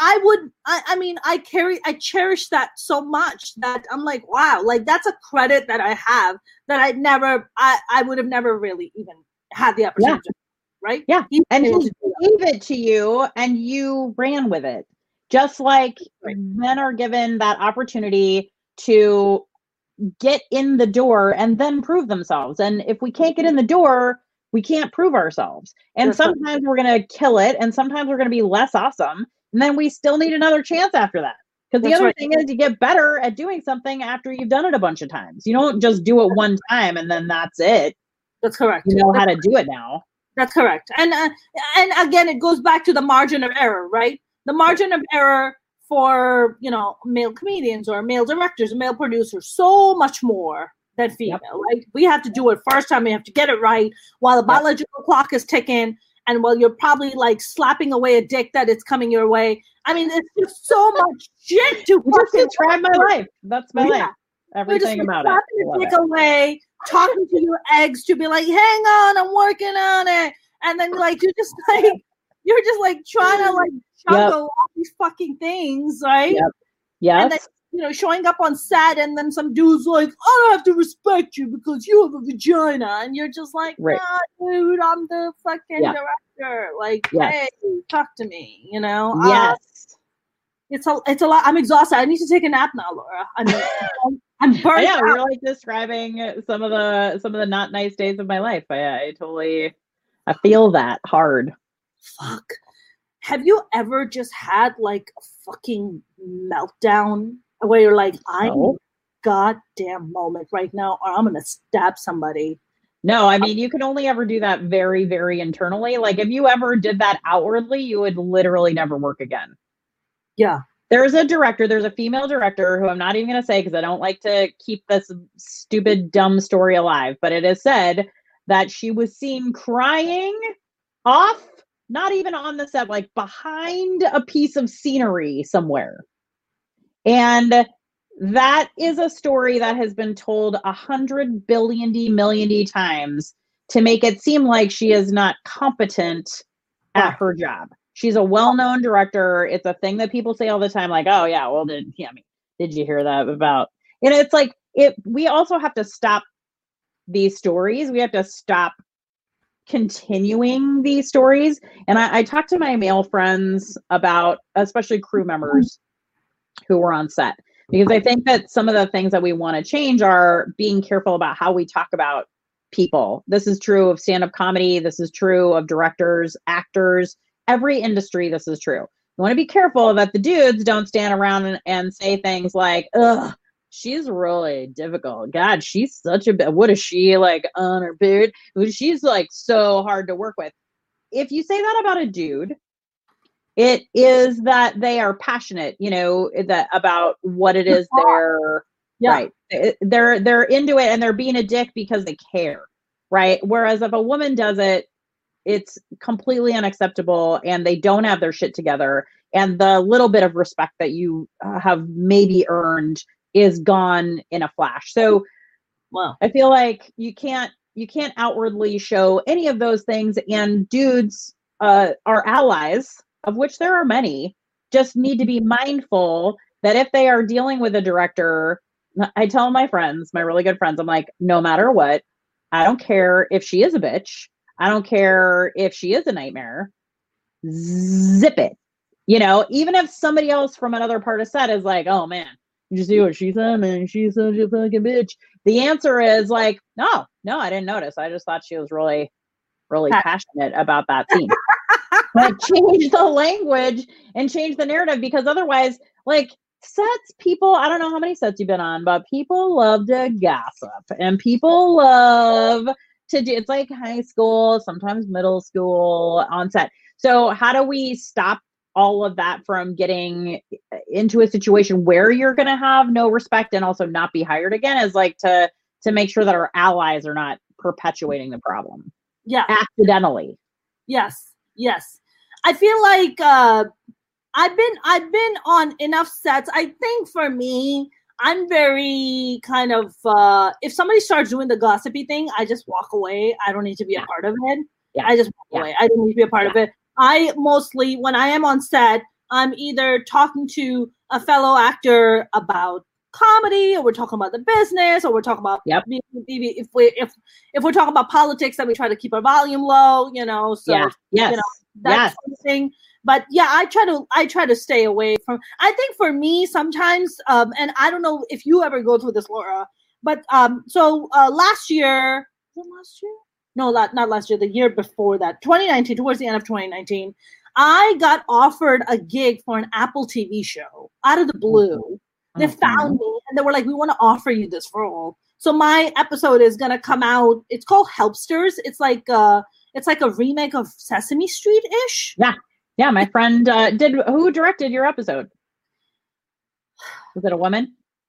I cherish that so much that I'm like, wow, like that's a credit that I have that I would have never really even had the opportunity. Yeah. Right? Yeah. And he gave it to you and you ran with it. Just like men are given that opportunity to get in the door and then prove themselves. And if we can't get in the door, we can't prove ourselves. And sometimes we're going to kill it, and sometimes we're going to be less awesome. And then we still need another chance after that. Because the other thing is you get better at doing something after you've done it a bunch of times. You don't just do it one time and then that's it. That's correct. You know how to do it now. That's correct. And again, it goes back to the margin of error, right? The margin of error for, male comedians or male directors, male producers, so much more than female, right? We have to do it first time. We have to get it right while the biological clock is ticking. And while you're probably like slapping away a dick that it's coming your way. I mean, it's just so much shit to just describe my life. That's my life. Everything about it. Slapping a dick away, talking to your eggs to be like, hang on, I'm working on it. And then you're just trying to juggle all these fucking things, right? Yep. Yes. And then, showing up on set and then some dude's like, I don't have to respect you because you have a vagina. And you're just like, nah, dude, I'm the fucking director. Like, hey, talk to me, Yes. It's a lot. I'm exhausted. I need to take a nap now, Laura. I'm burnt out. You're like describing some of the not nice days of my life. I feel that hard. Fuck. Have you ever just had like a fucking meltdown where you're like, I'm in a goddamn moment right now, or I'm gonna stab somebody? No, I mean, you can only ever do that very, very internally. Like if you ever did that outwardly, you would literally never work again. Yeah. There's a female director who I'm not even going to say because I don't like to keep this stupid, dumb story alive, but it is said that she was seen crying off, not even on the set, like behind a piece of scenery somewhere. And that is a story that has been told 100 billion times to make it seem like she is not competent at her job. She's a well-known director. It's a thing that people say all the time, like, oh yeah, well, did you hear that about? And it's like, we also have to stop these stories. We have to stop continuing these stories. And I talked to my male friends about, especially crew members who were on set, because I think that some of the things that we want to change are being careful about how we talk about people. This is true of stand-up comedy. This is true of directors, actors, every industry. This is true. You want to be careful that the dudes don't stand around and say things like, ugh, she's really difficult. God, she's such a what is she like on her beard? She's like so hard to work with. If you say that about a dude, it is that they are passionate, that about what it is they're right. They're into it and they're being a dick because they care, right? Whereas if a woman does it, it's completely unacceptable and they don't have their shit together. And the little bit of respect that you have maybe earned is gone in a flash. So I feel like you can't outwardly show any of those things, and dudes are allies, of which there are many, just need to be mindful that if they are dealing with a director, I tell my friends, my really good friends, I'm like, no matter what, I don't care if she is a bitch. I don't care if she is a nightmare. Zip it. Even if somebody else from another part of set is like, oh man, did you see what she said, man? She's such a fucking bitch. The answer is like, no, I didn't notice. I just thought she was really, really passionate about that scene. Like, change the language and change the narrative, because otherwise, like, sets, people, I don't know how many sets you've been on, but people love to gossip and people love to do, it's like high school, sometimes middle school on set. So how do we stop all of that from getting into a situation where you're going to have no respect and also not be hired again, is like to make sure that our allies are not perpetuating the problem. Yeah. Accidentally. Yes. I feel like I've been on enough sets. I think for me, I'm very kind of if somebody starts doing the gossipy thing, I just walk away. I don't need to be a part of it. Yeah. I just walk away. I don't need to be a part of it. I mostly, when I am on set, I'm either talking to a fellow actor about comedy, or we're talking about the business, or we're talking about if we're talking about politics, then we try to keep our volume low, so that sort of thing. But yeah, I try to stay away from. I think for me sometimes, and I don't know if you ever go through this, Laura, but last year, was it last year? No, not last year. The year before that, 2019, towards the end of 2019, I got offered a gig for an Apple TV show out of the blue. They found me and they were like, "We want to offer you this role." So my episode is gonna come out. It's called Helpsters. It's like a remake of Sesame Street ish. Yeah. My friend who directed your episode? Was it a woman?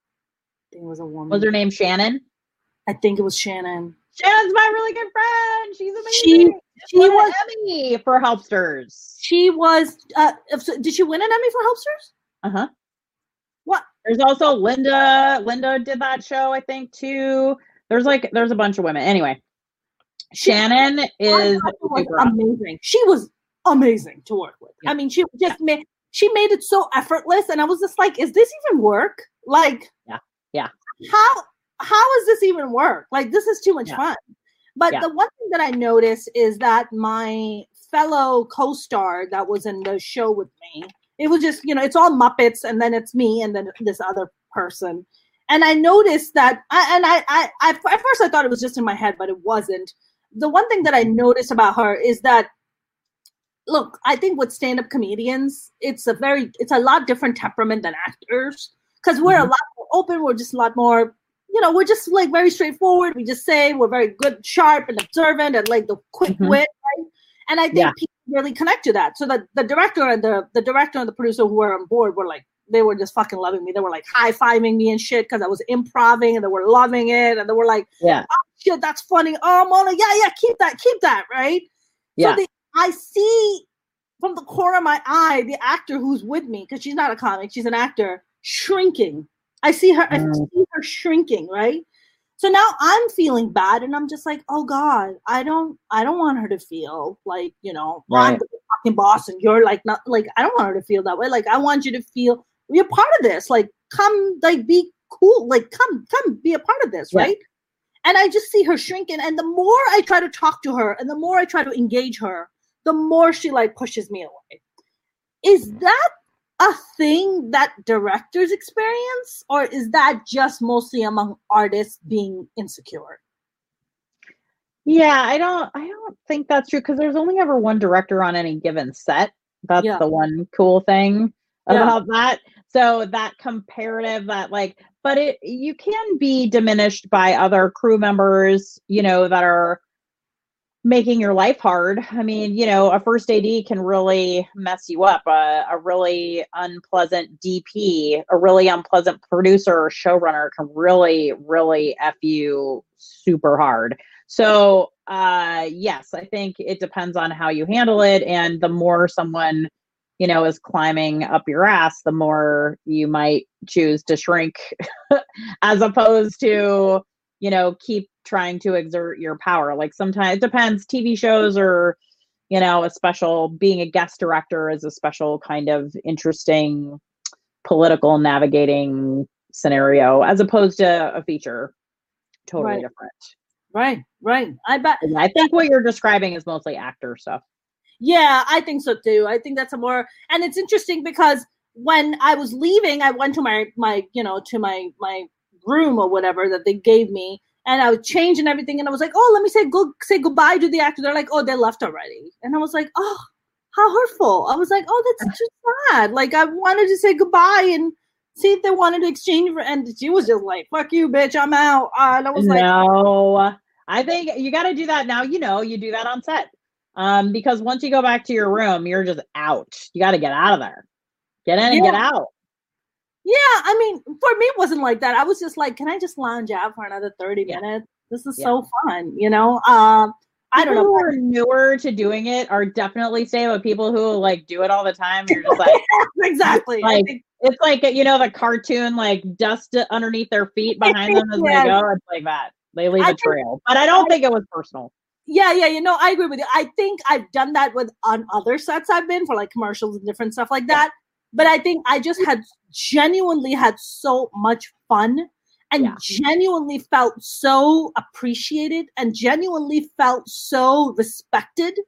I think it was a woman. Was her name Shannon? I think it was Shannon. Shannon's my really good friend. She's amazing. She won an Emmy for Helpsters. She was. Did she win an Emmy for Helpsters? What? There's also Linda. Linda did that show, I think, too. There's a bunch of women. Anyway, Shannon is amazing. She was amazing to work with. Yeah. I mean, she just made it so effortless, and I was just like, "Is this even work? Like, yeah. How does this even work? Like, this is too much fun." But the one thing that I noticed is that my fellow co-star that was in the show with me, it was just, it's all Muppets, and then it's me, and then this other person. And I noticed that, I at first I thought it was just in my head, but it wasn't. The one thing that I noticed about her is that, look, I think with stand-up comedians, it's a lot different temperament than actors, because we're a lot more open. We're just a lot more, we're just like very straightforward. We just say we're very good, sharp, and observant, and like the quick wit, right? And I think people really connect to that. So the director and the director and the producer who were on board were like, they were just fucking loving me. They were like high-fiving me and shit because I was improving, and they were loving it, and they were like, "Oh shit, that's funny. Oh, Mona, yeah, keep that, right?" Yeah. So I see from the corner of my eye the actor who's with me, because she's not a comic, she's an actor, shrinking. I see her shrinking, right? So now I'm feeling bad, and I'm just like, oh God, I don't want her to feel like, I'm the fucking boss and you're like, not like, I don't want her to feel that way. Like, I want you to feel you're part of this. Like, come, like, be cool. Like, come be a part of this, right? And I just see her shrinking. And the more I try to talk to her and the more I try to engage her, the more she like pushes me away. Is that a thing that directors experience, or is that just mostly among artists being insecure? Yeah, I don't think that's true, because there's only ever one director on any given set. That's the one cool thing about that. So that comparative, that like, but you can be diminished by other crew members, that are making your life hard. I mean, a first AD can really mess you up. A really unpleasant DP, a really unpleasant producer or showrunner can really, really F you super hard. So, yes, I think it depends on how you handle it. And the more someone, is climbing up your ass, the more you might choose to shrink as opposed to, keep trying to exert your power. Like, sometimes it depends. TV shows are, being a guest director is a special kind of interesting political navigating scenario as opposed to a feature. Totally different. Right. I bet. I think what you're describing is mostly actor stuff. Yeah, I think so too. I think that's and it's interesting because when I was leaving, I went to my room or whatever that they gave me, and I was changing everything, and I was like, oh, let me say goodbye to the actor. They're like, oh, they left already. And I was like, oh, how hurtful. I was like, oh, that's too sad. Like, I wanted to say goodbye and see if they wanted to exchange, and she was just like, fuck you, bitch, I'm out. And I was like, no, I think you got to do that now. You do that on set. Because once you go back to your room, you're just out. You got to get out of there. Get in and get out. Yeah, I mean, for me, it wasn't like that. I was just like, can I just lounge out for another 30 minutes? This is so fun, I don't know. People who are newer to doing it are definitely safe, but people who like do it all the time, you're just like, exactly. Like, it's like, the cartoon, like dust underneath their feet behind them as they go. It's like that. They leave a trail. But I don't think it was personal. Yeah, I agree with you. I think I've done that on other sets I've been for, like, commercials and different stuff like that. But I think I just genuinely had so much fun and genuinely felt so appreciated and genuinely felt so respected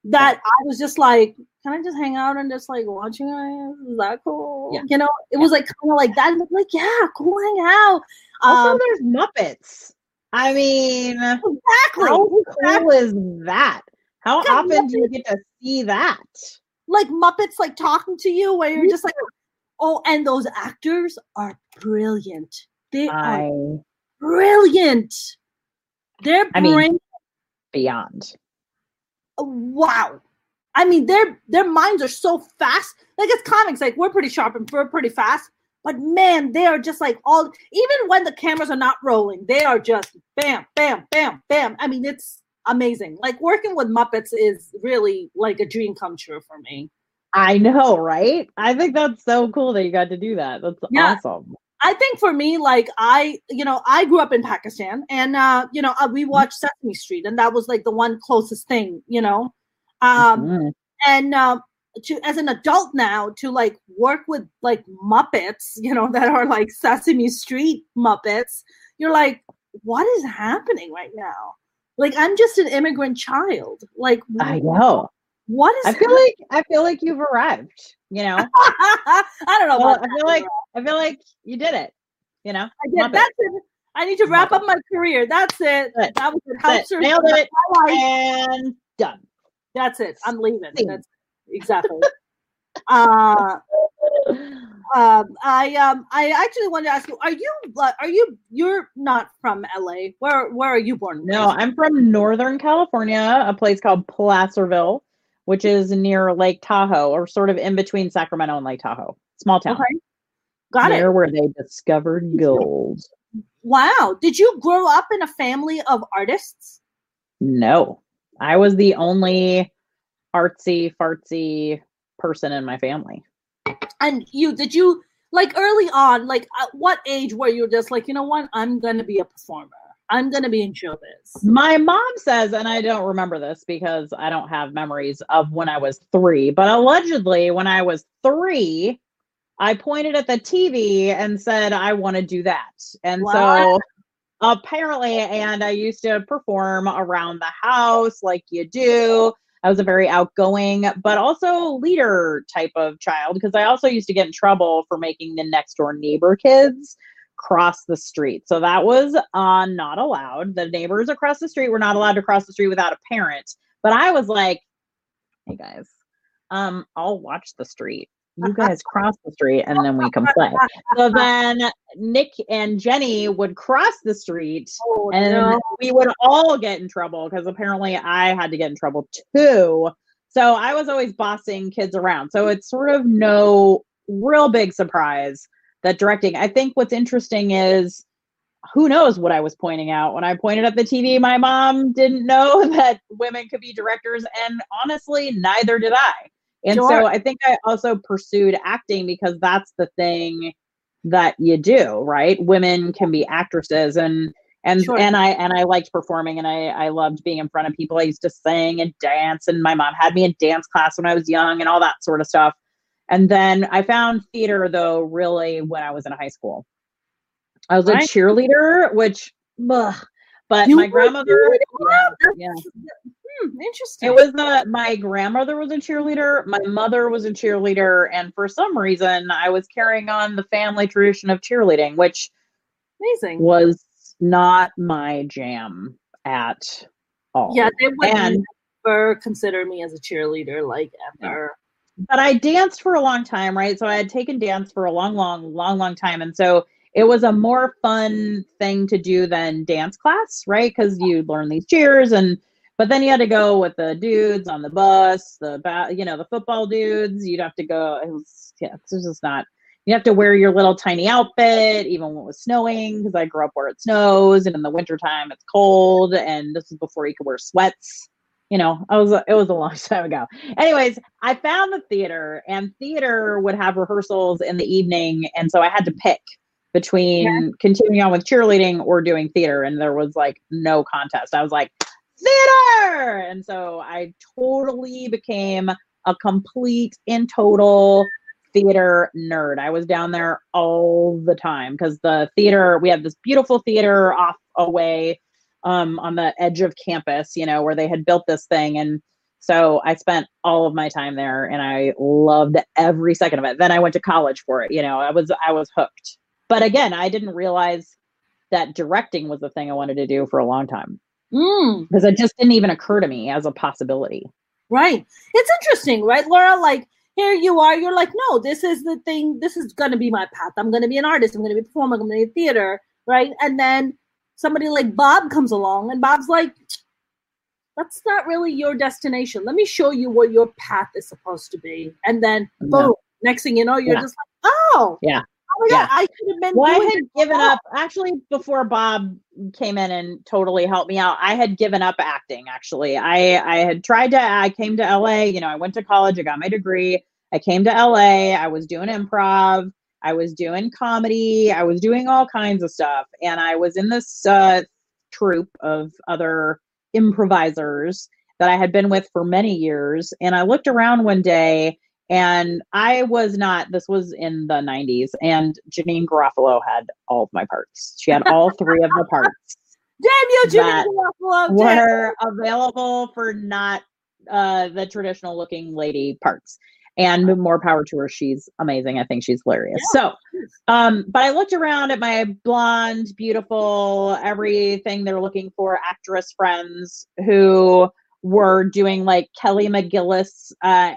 that I was just like, can I just hang out and just like watch you guys? Is that cool? Yeah. You know, it was like kind of like that. Like, yeah, cool, hang out. Also, there's Muppets. I mean, exactly. How cool is that? How often do you get to see that? Like Muppets, like talking to you, where you're just like, oh, and those actors are brilliant. They are brilliant. They're beyond. Wow. I mean, their minds are so fast. Like it's comics, like we're pretty sharp and we're pretty fast. But man, they are just like all, even when the cameras are not rolling, they are just bam, bam, bam, bam. I mean, it's amazing. Like working with Muppets is really like a dream come true for me. I know, right? I think that's so cool that you got to do that. That's awesome. I think for me, like I grew up in Pakistan and, we watched Sesame Street and that was like the one closest thing, and as an adult now to like work with like Muppets, that are like Sesame Street Muppets, you're like, what is happening right now? Like, I'm just an immigrant child. Like, I know. What is I feel like you've arrived, I don't know. Well, I feel like you did it, I did. That's it. I need to wrap up my career. That's it. That was it. Nailed it. And done. That's it. I'm leaving. That's exactly. I actually wanted to ask you, you're not from LA. Where are you born? No, I'm from Northern California, a place called Placerville, which is near Lake Tahoe, or sort of in between Sacramento and Lake Tahoe. Small town. Okay. Got it. Where they discovered gold. Wow. Did you grow up in a family of artists? No. I was the only artsy fartsy person in my family. And did you like early on, like at what age were you just like, you know what, I'm going to be a performer. I'm going to be in showbiz. My mom says, and I don't remember this because I don't have memories of when I was 3, but allegedly when I was 3, I pointed at the TV and said, I want to do that. And so apparently, and I used to perform around the house like you do. I was a very outgoing, but also leader type of child, because I also used to get in trouble for making the next door neighbor kids cross the street. So that was not allowed. The neighbors across the street were not allowed to cross the street without a parent. But I was like, hey guys, I'll watch the street. You guys cross the street and then we can play. So then Nick and Jenny would cross the street and we would all get in trouble because apparently I had to get in trouble too. So I was always bossing kids around. So it's sort of no real big surprise that directing. I think what's interesting is who knows what I was pointing out. When I pointed at the TV, my mom didn't know that women could be directors. And honestly, neither did I. And so I think I also pursued acting because that's the thing that you do, right? Women can be actresses and I liked performing and I loved being in front of people. I used to sing and dance, and my mom had me in dance class when I was young and all that sort of stuff. And then I found theater though really when I was in high school. I was a cheerleader, which but my grandmother interesting. It was my grandmother was a cheerleader, my mother was a cheerleader, and for some reason I was carrying on the family tradition of cheerleading, which was not my jam at all. Yeah, they would never consider me as a cheerleader, like ever. But I danced for a long time, right? So I had taken dance for a long time, and so it was a more fun thing to do than dance class, right? Because you learn these cheers but then you had to go with the dudes on the bus, the football dudes. You'd have to go. It's just not. You have to wear your little tiny outfit, even when it was snowing, because I grew up where it snows, and in the wintertime it's cold. And this is before you could wear sweats. It was a long time ago. Anyways, I found the theater, and theater would have rehearsals in the evening, and so I had to pick between continuing on with cheerleading or doing theater, and there was like no contest. I was like, theater! And so I totally became a complete and total theater nerd. I was down there all the time because the theater, we had this beautiful theater off away on the edge of campus, where they had built this thing. And So I spent all of my time there and I loved every second of it. Then I went to college for it. I was hooked. But again, I didn't realize that directing was the thing I wanted to do for a long time. Because it just didn't even occur to me as a possibility. Right. It's interesting, right, Laura? Like, here you are, you're like, no, this is the thing. This is going to be my path. I'm going to be an artist. I'm going to be a performer. I'm going to be a theater, right? And then somebody like Bob comes along and Bob's like, that's not really your destination. Let me show you what your path is supposed to be. And then, boom, next thing you know, you're just like, oh, yeah. Oh my God, I could have been. Well, I had given up actually before Bob came in and totally helped me out. I had given up acting. Actually, I had tried to. I came to LA. I went to college. I got my degree. I came to LA. I was doing improv. I was doing comedy. I was doing all kinds of stuff, and I was in this troupe of other improvisers that I had been with for many years. And I looked around one day. And I was not, this was in the 90s, and Janeane Garofalo had all of my parts. She had all three of the parts. Damn you, Janeane Garofalo! Were available for not the traditional looking lady parts. And more power to her. She's amazing. I think she's hilarious. Yeah. So, but I looked around at my blonde, beautiful, everything they're looking for actress friends who were doing like Kelly McGillis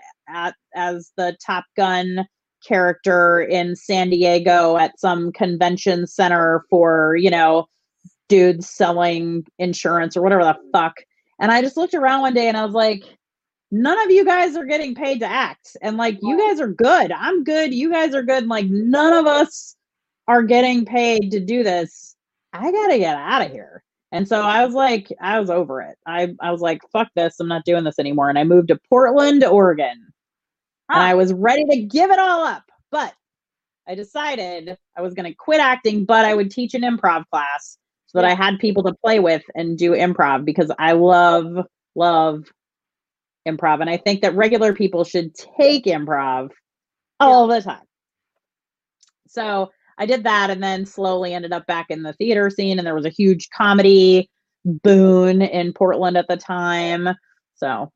as the Top Gun character in San Diego at some convention center for, dudes selling insurance or whatever the fuck. And I just looked around one day and I was like, none of you guys are getting paid to act. And like, you guys are good. I'm good. You guys are good. And like, none of us are getting paid to do this. I got to get out of here. And so I was like, I was over it. I was like, fuck this. I'm not doing this anymore. And I moved to Portland, Oregon. And I was ready to give it all up. But I decided I was going to quit acting, but I would teach an improv class so that I had people to play with and do improv because I love improv. And I think that regular people should take improv all the time. So I did that and then slowly ended up back in the theater scene. And there was a huge comedy boon in Portland at the time. So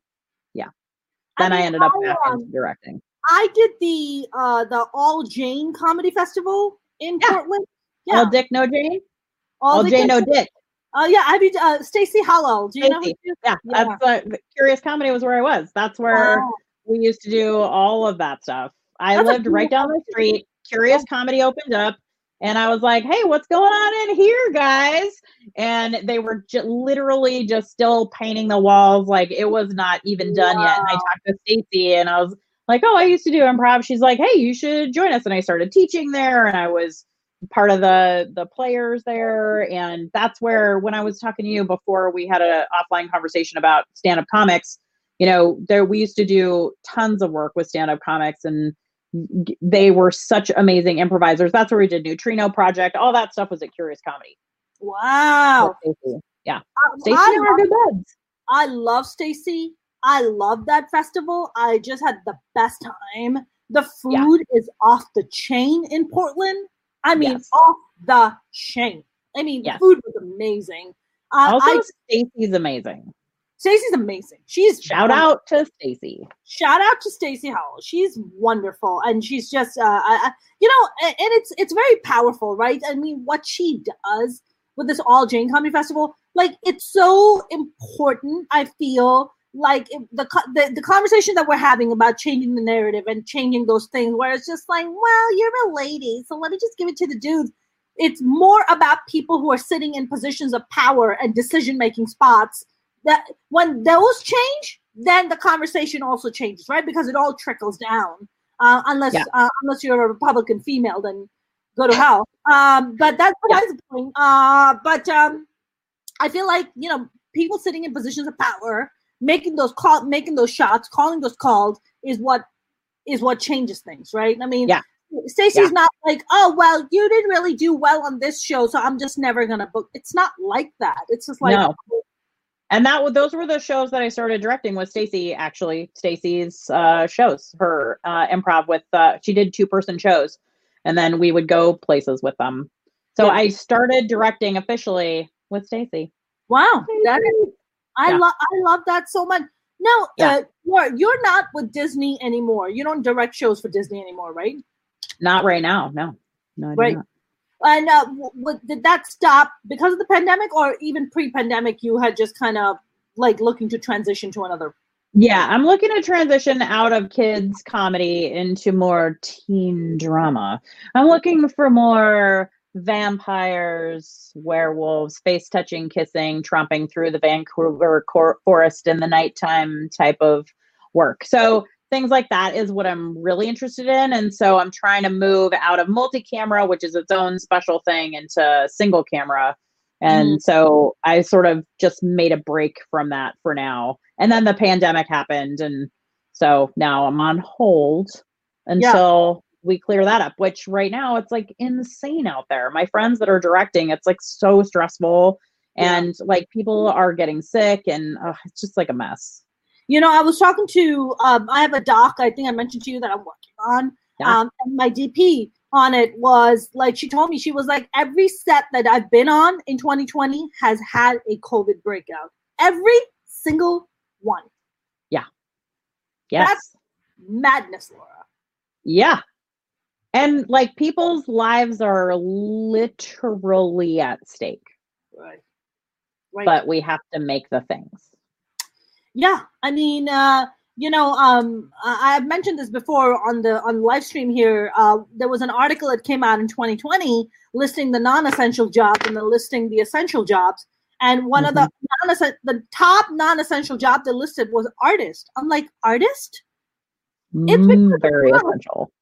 then I ended up back into directing. I did the All Jane Comedy Festival in Portland. Yeah. All Dick, No Jane? All Jane, No Dick. Yeah, I mean, Stacey Howell. Do you know who? Yeah, that's Curious Comedy was where I was. That's where we used to do all of that stuff. I lived right down the street. Curious Comedy opened up. And I was like, hey, what's going on in here, guys? And they were literally just still painting the walls. Like it was not even done yet. And I talked to Stacey and I was like, oh, I used to do improv. She's like, hey, you should join us. And I started teaching there and I was part of the players there. And that's where, when I was talking to you before we had an offline conversation about stand-up comics, we used to do tons of work with stand-up comics and they were such amazing improvisers. That's where we did Neutrino Project. All that stuff was at Curious Comedy. Wow. Yeah. Stacey and our good buds. I love Stacey. I love that festival. I just had the best time. The food is off the chain in Portland. I mean, off the chain. I mean, the food was amazing. Also, Stacey's amazing. Stacey's amazing. She's shout out to Stacey. Shout out to Stacey Howell. She's wonderful, and she's just, and it's very powerful, right? I mean, what she does with this All Jane Comedy Festival, like it's so important. I feel like the conversation that we're having about changing the narrative and changing those things, where it's just like, well, you're a lady, so let me just give it to the dudes. It's more about people who are sitting in positions of power and decision-making spots. That when those change, then the conversation also changes, right? Because it all trickles down. Unless you're a Republican female, then go to hell. But that's the point. But I feel like people sitting in positions of power, making those shots, calling those calls is what changes things, right? I mean, Stacey's not like, oh well, you didn't really do well on this show, so I'm just never gonna book. It's not like that. It's just like. No. And those were the shows that I started directing with Stacey, actually. Stacey's shows, her improv with, she did 2-person shows. And then we would go places with them. So I started directing officially with Stacey. Wow. I love that so much. Now, Yeah. you're not with Disney anymore. You don't direct shows for Disney anymore, right? Not right now. No, I do Right. not. And did that stop because of the pandemic, or even pre-pandemic, you had just kind of like looking to transition to another? Yeah, I'm looking to transition out of kids comedy into more teen drama. I'm looking for more vampires, werewolves, face touching, kissing, tromping through the Vancouver forest in the nighttime type of work. So things like that is what I'm really interested in. And so I'm trying to move out of multi-camera, which is its own special thing, into single camera. And so I sort of just made a break from that for now. And then the pandemic happened. And so now I'm on hold until we clear that up, which right now it's like insane out there. My friends that are directing, it's like so stressful and like people are getting sick and it's just like a mess. You know, I was talking to, I have a doc, I think I mentioned to you that I'm working on, and my DP on it was like, she told me, she was like, every set that I've been on in 2020 has had a COVID breakout. Every single one. Yeah. Yes. That's madness, Laura. Yeah. And like people's lives are literally at stake. Right. But we have to make the things. Yeah. I mean, I've mentioned this before on the live stream here. There was an article that came out in 2020 listing the non-essential jobs and then listing the essential jobs. And one of the top non-essential job they listed was artist. I'm like, artist? It's very essential.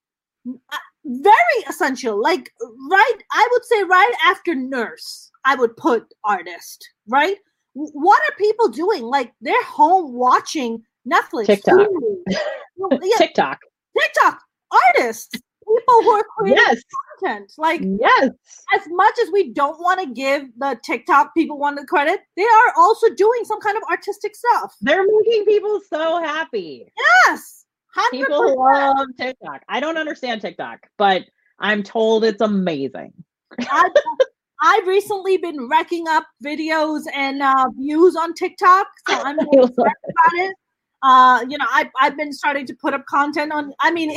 Very essential. Like, I would say right after nurse, I would put artist, right? What are people doing? Like, they're home watching Netflix. TikTok. TikTok. Artists. People who are creating content. Like, as much as we don't want to give the TikTok people the credit, they are also doing some kind of artistic stuff. They're making people so happy. Yes. 100%. People love TikTok. I don't understand TikTok, but I'm told it's amazing. I've recently been racking up videos and views on TikTok, so I'm really excited about it. I've been starting to put up content on. I mean,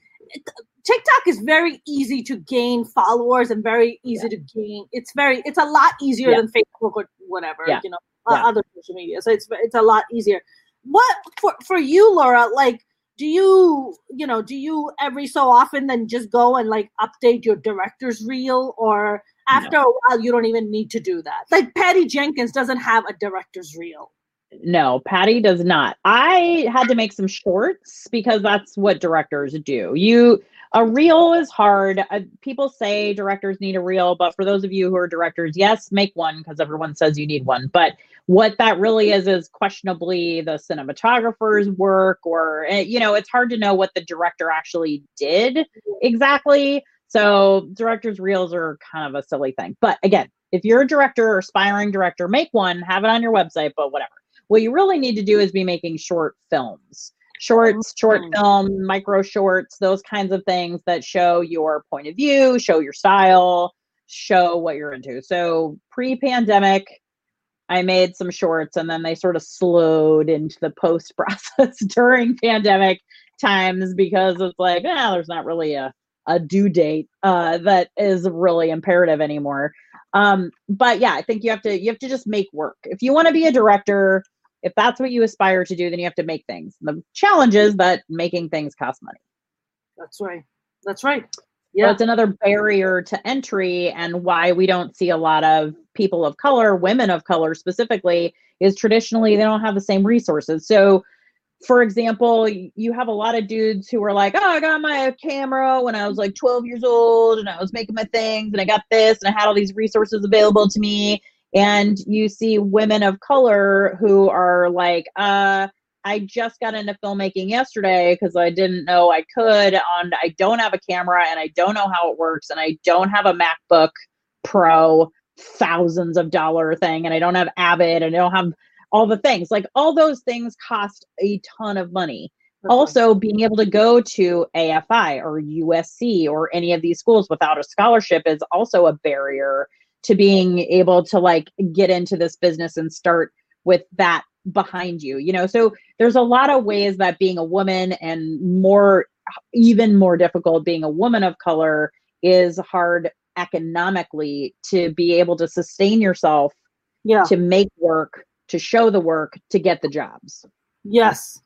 TikTok is very easy to gain followers and very easy to gain. It's a lot easier than Facebook or whatever, other social media. So it's a lot easier. What for you, Laura? Like, do you every so often then just go and like update your director's reel, or after a while you don't even need to do that? Like Patty Jenkins doesn't have a director's reel. No, Patty does not. I had to make some shorts because that's what directors do. A reel is hard. People say directors need a reel, but for those of you who are directors, yes, make one because everyone says you need one. But what that really is questionably the cinematographer's work, or, it's hard to know what the director actually did exactly. So director's reels are kind of a silly thing. But again, if you're a director or aspiring director, make one, have it on your website, but whatever. What you really need to do is be making short films. Short film, micro shorts, those kinds of things that show your point of view, show your style, show what you're into. So pre-pandemic, I made some shorts and then they sort of slowed into the post process during pandemic times because it's like, there's not really a due date that is really imperative anymore. But yeah, I think you have to just make work. If you want to be a director, if that's what you aspire to do, then you have to make things. The challenge is that making things costs money. That's right. Yeah. So it's another barrier to entry, and why we don't see a lot of people of color, women of color specifically, is traditionally they don't have the same resources. So for example, you have a lot of dudes who are like, I got my camera when I was like 12 years old and I was making my things and I got this and I had all these resources available to me. And you see women of color who are like, I just got into filmmaking yesterday because I didn't know I could, and I don't have a camera and I don't know how it works and I don't have a MacBook Pro thousands of dollar thing and I don't have Avid and I don't have all the things. Like all those things cost a ton of money. Also, being able to go to AFI or USC or any of these schools without a scholarship is also a barrier to being able to like get into this business and start with that behind you, you know? So there's a lot of ways that being a woman, and even more difficult being a woman of color, is hard economically to be able to sustain yourself, to make work, to show the work, to get the jobs. Yes.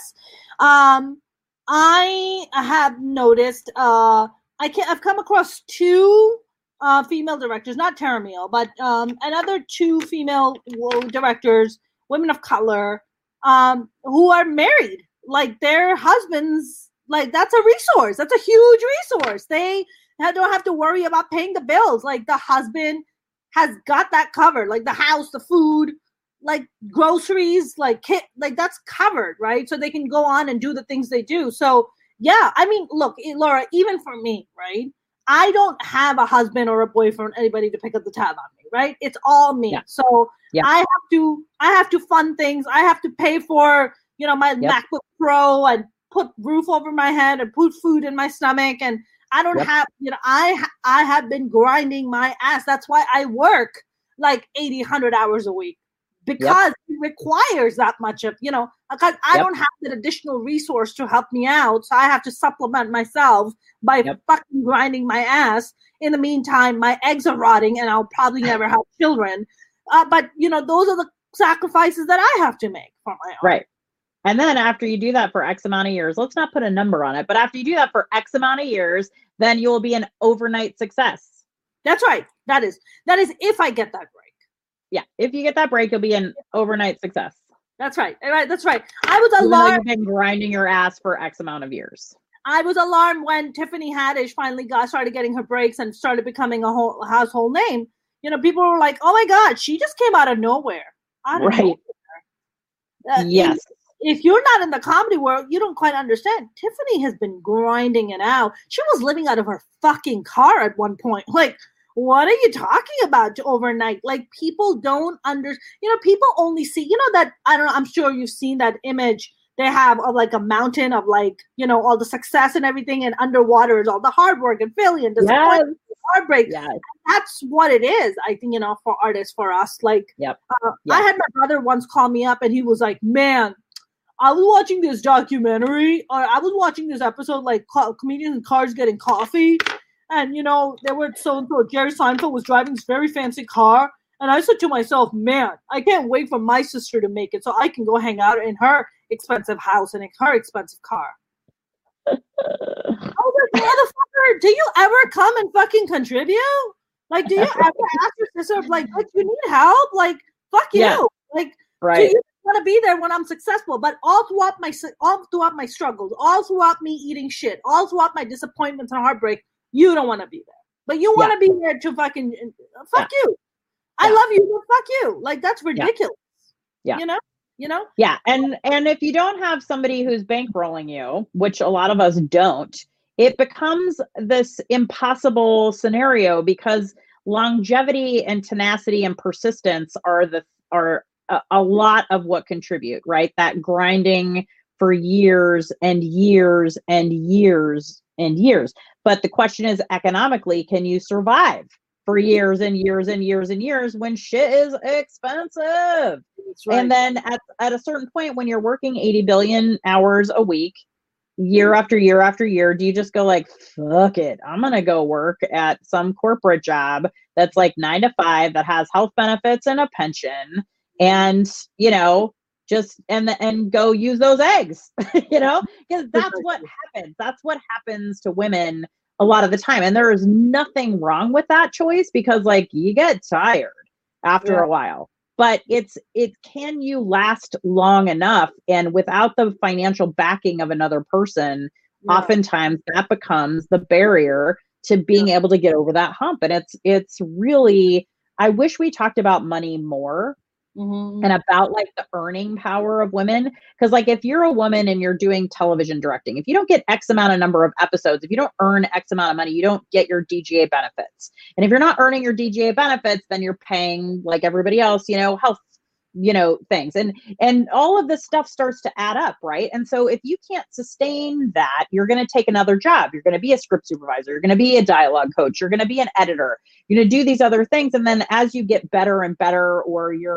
I have noticed, I've come across two female directors, not Taramil, but another two female directors, women of color, who are married. Like their husbands, like that's a resource. That's a huge resource. They don't have to worry about paying the bills. Like the husband has got that covered. Like the house, the food, like groceries, like that's covered, right? So they can go on and do the things they do. So yeah, I mean, look, Laura, even for me, right? I don't have a husband or a boyfriend, anybody to pick up the tab on me, right? It's all me. Yeah. So I have to fund things. I have to pay for, my MacBook Pro and put roof over my head and put food in my stomach. And I don't have, I have been grinding my ass. That's why I work like 80, 100 hours a week, because it requires that much of, because I don't have that additional resource to help me out. So I have to supplement myself by fucking grinding my ass. In the meantime, my eggs are rotting and I'll probably never have children. But, those are the sacrifices that I have to make for my own. Right. And then after you do that for X amount of years, let's not put a number on it, but after you do that for X amount of years, then you'll be an overnight success. That's right. That is if I get that break. Yeah. If you get that break, you'll be an overnight success. That's right. That's right. I was alarmed. You've been grinding your ass for X amount of years. I was alarmed when Tiffany Haddish finally started getting her breaks and started becoming a whole household name. People were like, "Oh my God, she just came out of nowhere." Nowhere. Yes. If you're not in the comedy world, you don't quite understand. Tiffany has been grinding it out. She was living out of her fucking car at one point. Like, what are you talking about overnight? Like, people don't people only see, that, I don't know, I'm sure you've seen that image they have of like a mountain of like, all the success and everything, and underwater is all the hard work and failure and disappointment and heartbreak. Yes. That's what it is, I think, for artists, for us. Like, I had my brother once call me up and he was like, "Man, I was watching this documentary, or I was watching this episode, like comedians in cars getting coffee. And, there were so-and-so, Jerry Seinfeld was driving this very fancy car. And I said to myself, man, I can't wait for my sister to make it so I can go hang out in her expensive house and in her expensive car." I was like, "Motherfucker, do you ever come and fucking contribute? Like, do you ever ask your sister, like you need help? Like, fuck you. Yeah. Like, right. Do you want to be there when I'm successful?" But all throughout my struggles, all throughout me eating shit, all throughout my disappointments and heartbreak, you don't want to be there. But you want to be there to fucking fuck you. I love you, but fuck you. Like, that's ridiculous. Yeah. Yeah. And if you don't have somebody who's bankrolling you, which a lot of us don't, it becomes this impossible scenario, because longevity and tenacity and persistence are a lot of what contribute, right? That grinding for years and years and years and years. But the question is, economically, can you survive for years and years and years and years when shit is expensive? Right. And then at a certain point, when you're working 80 billion hours a week, year after year after year, do you just go like, fuck it, I'm going to go work at some corporate job that's like 9 to 5 that has health benefits and a pension, and, just, and go use those eggs, because that's what happens. That's what happens to women a lot of the time. And there is nothing wrong with that choice, because like, you get tired after a while, but can you last long enough? And without the financial backing of another person, oftentimes that becomes the barrier to being able to get over that hump. And it's really, I wish we talked about money more. Mm-hmm. And about like the earning power of women. Because like, if you're a woman and you're doing television directing, if you don't get X amount of number of episodes, if you don't earn X amount of money, you don't get your DGA benefits. And if you're not earning your DGA benefits, then you're paying like everybody else, health, things. And all of this stuff starts to add up, right? And so if you can't sustain that, you're going to take another job. You're going to be a script supervisor. You're going to be a dialogue coach. You're going to be an editor. You're going to do these other things. And then as you get better and better, or you're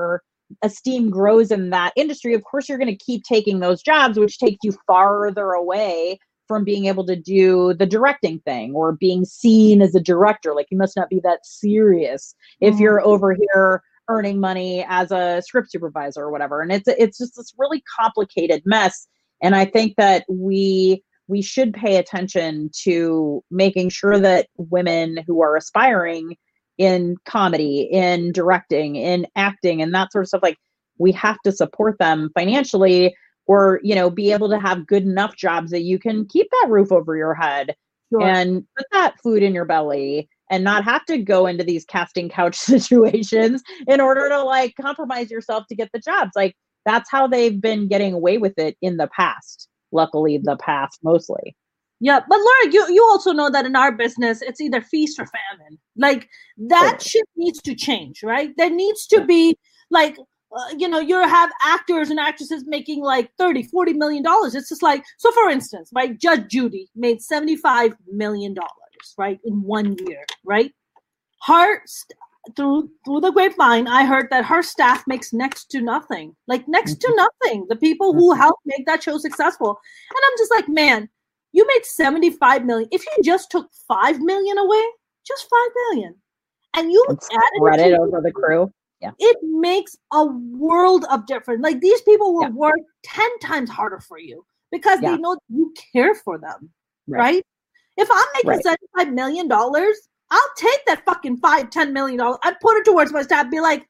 esteem grows in that industry, of course you're going to keep taking those jobs, which takes you farther away from being able to do the directing thing or being seen as a director. Like, you must not be that serious if you're over here earning money as a script supervisor or whatever. And it's just this really complicated mess. And I think that we should pay attention to making sure that women who are aspiring in comedy, in directing, in acting, and that sort of stuff, like, we have to support them financially, or, you know, be able to have good enough jobs that you can keep that roof over your head and put that food in your belly and not have to go into these casting couch situations in order to like compromise yourself to get the jobs. Like, that's how they've been getting away with it in the past. Luckily, the past mostly. Yeah, but Laura, you also know that in our business, it's either feast or famine. Like, that shit needs to change, right? There needs to be like, you know, you have actors and actresses making like 30, 40 million dollars. It's just like, so for instance, right, Judge Judy made $75 million, right, in 1 year, right? Through the grapevine, I heard that her staff makes next to nothing, like next to nothing. The people who helped make that show successful. And I'm just like, man, you made 75 million. If you just took 5 million away, just 5 million, and you added it over the crew, yeah, it makes a world of difference. Like, these people will work 10 times harder for you because they know you care for them, right? If I'm making $75 million, I'll take that fucking $5-10 million. I'd put it towards my staff. Be like,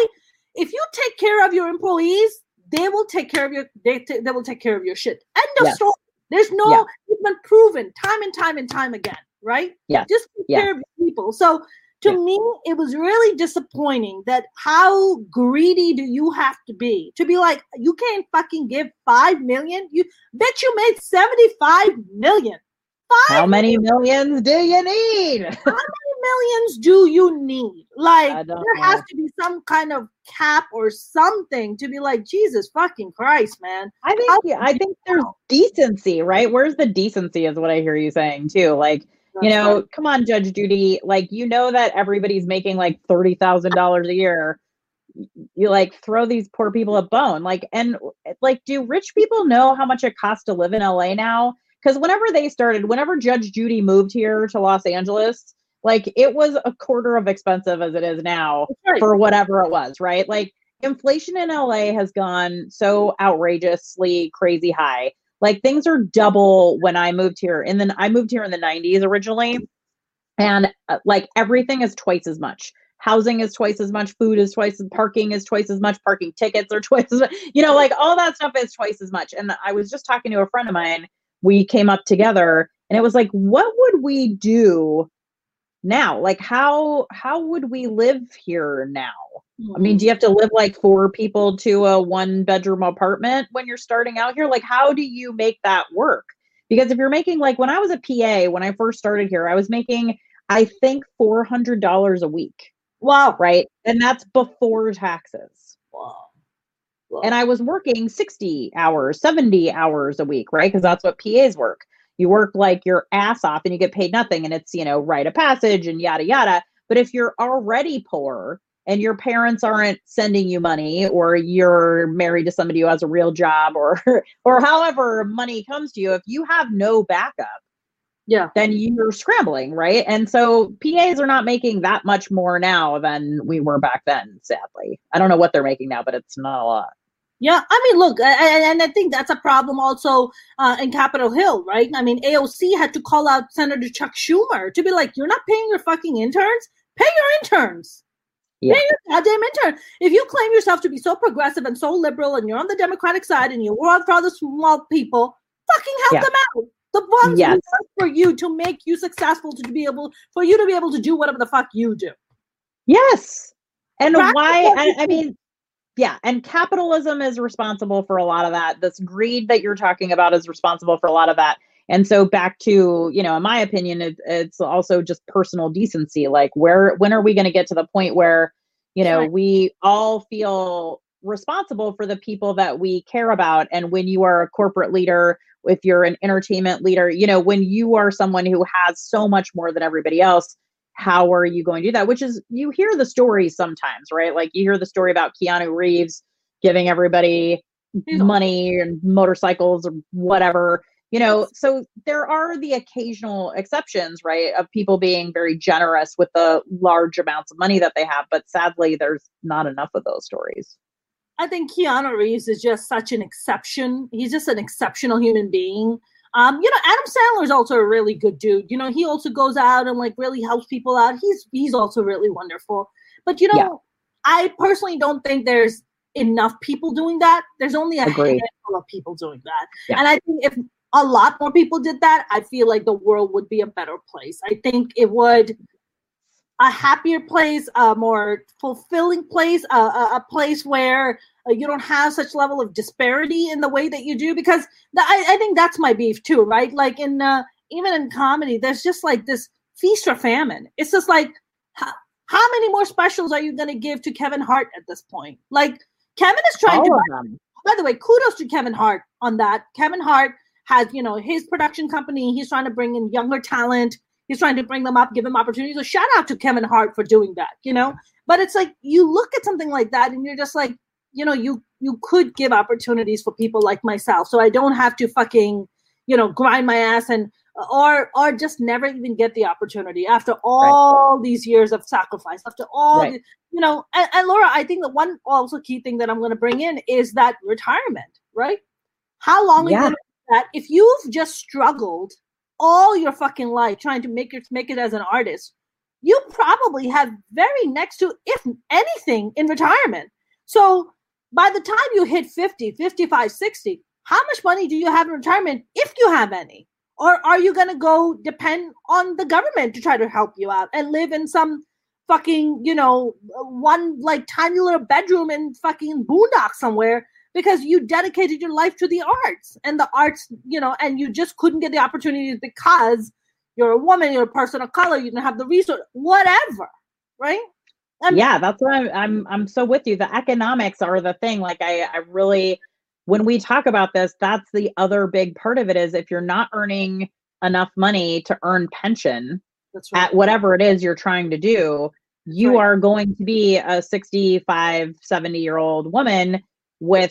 if you take care of your employees, they will take care of your. They will take care of your shit. End of story. There's no. It's been proven time and time and time again, right? Yeah. Just take care of your people. So to me, it was really disappointing that how greedy do you have to be like, you can't fucking give 5 million? You bet you made 75 million. How many millions do you need? How many millions do you need? Like, there has to be some kind of cap or something to be like, Jesus fucking Christ, man. I think there's decency, right? Where's the decency is what I hear you saying too. Like, you know, come on, Judge Judy. Like, you know that everybody's making like $30,000 a year. You like throw these poor people a bone. Like, and like, do rich people know how much it costs to live in LA now? Because whenever Judge Judy moved here to Los Angeles, like, it was a quarter of expensive as it is now for whatever it was, right? Like, inflation in LA has gone so outrageously crazy high. Like, things are double when I moved here. And then I moved here in the 90s originally. And like, everything is twice as much. Housing is twice as much. Food is twice as parking is twice as much. Parking tickets are twice as much. You know, like, all that stuff is twice as much. And I was just talking to a friend of mine. We came up together and it was like, what would we do now? Like, how would we live here now? I mean, do you have to live like 4 people to a 1-bedroom apartment when you're starting out here? Like, how do you make that work? Because if you're making, like, when I was a PA, when I first started here, I was making, I think, $400 a week. Wow. Right. And that's before taxes. Wow. And I was working 60 hours, 70 hours a week, right? Because that's what PAs work. You work like your ass off and you get paid nothing. And it's, you know, rite of passage and yada, yada. But if you're already poor and your parents aren't sending you money, or you're married to somebody who has a real job, or however money comes to you, if you have no backup, then you're scrambling, right? And so PAs are not making that much more now than we were back then, sadly. I don't know what they're making now, but it's not a lot. Yeah, I mean, look, and I think that's a problem also in Capitol Hill, right? I mean, AOC had to call out Senator Chuck Schumer to be like, you're not paying your fucking interns? Pay your interns. Yeah. Pay your goddamn intern. If you claim yourself to be so progressive and so liberal and you're on the Democratic side and you work for other small people, fucking help them out. The ones who work for you to make you successful, for you to be able to do whatever the fuck you do. Yes. And why, I mean, yeah, and capitalism is responsible for a lot of that. This greed that you're talking about is responsible for a lot of that. And so back to, you know, in my opinion, it's also just personal decency. Like, when are we going to get to the point where, you know, we all feel responsible for the people that we care about? And when you are a corporate leader, if you're an entertainment leader, you know, when you are someone who has so much more than everybody else, how are you going to do that? Which is, you hear the stories sometimes, right? Like you hear the story about Keanu Reeves giving everybody money and motorcycles or whatever, you know. So there are the occasional exceptions, right, of people being very generous with the large amounts of money that they have, but sadly there's not enough of those stories. I think Keanu Reeves is just such an exception. He's just an exceptional human being. You know, Adam Sandler is also a really good dude. You know, he also goes out and like really helps people out. He's also really wonderful. But you know, I personally don't think there's enough people doing that. There's only a handful of people doing that. Yeah. And I think if a lot more people did that, I feel like the world would be a better place. I think it would a happier place, a more fulfilling place, a place where you don't have such level of disparity in the way that you do, because I think that's my beef too, right? Like in even in comedy, there's just like this feast or famine. It's just like, how many more specials are you going to give to Kevin Hart at this point? Like Kevin is trying by the way, kudos to Kevin Hart on that. Kevin Hart has, you know, his production company. He's trying to bring in younger talent. He's trying to bring them up, give them opportunities. So shout out to Kevin Hart for doing that, you know? But it's like, you look at something like that and you're just like, you know, you could give opportunities for people like myself. So I don't have to fucking, you know, grind my ass and, or just never even get the opportunity after all these years of sacrifice, after all, the, you know, and Laura, I think the one also key thing that I'm going to bring in is that retirement, right? How long are you going to do that? If you've just struggled all your fucking life trying to make it as an artist, you probably have very next to, if anything, in retirement. So by the time you hit 50, 55, 60, how much money do you have in retirement, if you have any? Or are you going to go depend on the government to try to help you out and live in some fucking, you know, one like tiny little bedroom in fucking boondock somewhere because you dedicated your life to the arts, and the arts, you know, and you just couldn't get the opportunities because you're a woman, you're a person of color, you didn't have the resource, whatever, right? Yeah, that's what I'm so with you. The economics are the thing. Like I really, when we talk about this, that's the other big part of it, is if you're not earning enough money to earn pension at whatever it is you're trying to do, you are going to be a 65, 70-year-old woman with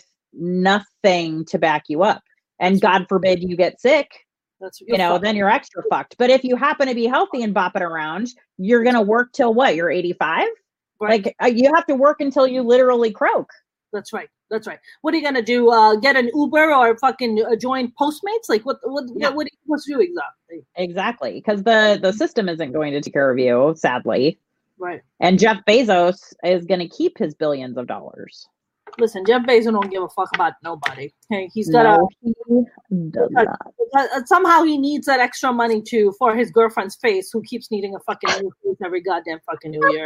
nothing to back you up. And God forbid you get sick, you know, then you're extra fucked. But if you happen to be healthy and bopping around, you're going to work till what? You're 85? Like you have to work until you literally croak. That's right. That's right. What are you going to do? Get an Uber or fucking join Postmates? Like what are you supposed to do exactly? Exactly. Because the system isn't going to take care of you, sadly. Right. And Jeff Bezos is going to keep his billions of dollars. Listen, Jeff Bezos don't give a fuck about nobody. Okay, he's got somehow he needs that extra money for his girlfriend's face, who keeps needing a fucking new face every goddamn fucking new year.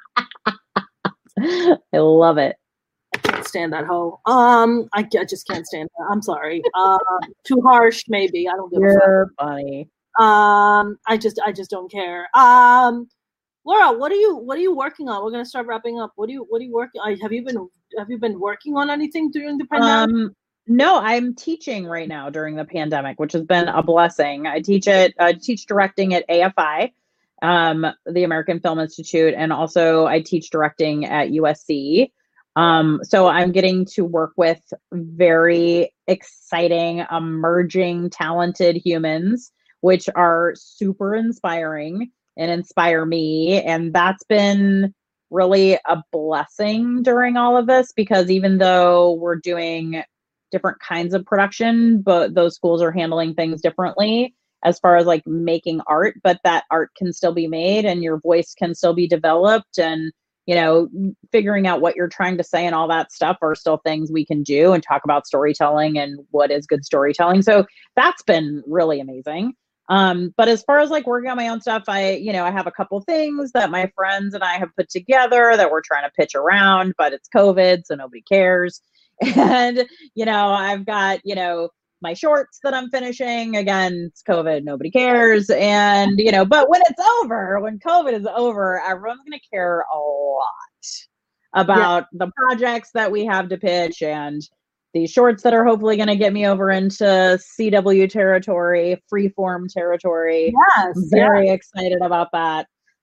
I love it. I can't stand that hoe. I just can't stand her. I'm sorry. Too harsh, maybe. I don't give a fuck. You're funny. I just don't care. Laura, what are you working on? We're gonna start wrapping up. What are you working on? Have you been working on anything during the pandemic? No, I'm teaching right now during the pandemic, which has been a blessing. I teach directing at AFI, the American Film Institute, and also I teach directing at USC. So I'm getting to work with very exciting, emerging, talented humans, which are super inspiring and inspire me. And that's been really a blessing during all of this, because even though we're doing different kinds of production, but those schools are handling things differently as far as like making art, but that art can still be made and your voice can still be developed, and, you know, figuring out what you're trying to say and all that stuff are still things we can do and talk about storytelling and what is good storytelling. So that's been really amazing. But as far as like working on my own stuff, I have a couple things that my friends and I have put together that we're trying to pitch around, but it's COVID, so nobody cares. And, I've got, my shorts that I'm finishing. Again, it's COVID, nobody cares. And, but when it's over, when COVID is over, everyone's going to care a lot about the projects that we have to pitch, and these shorts that are hopefully going to get me over into CW territory, freeform territory. Yes. Very excited about that.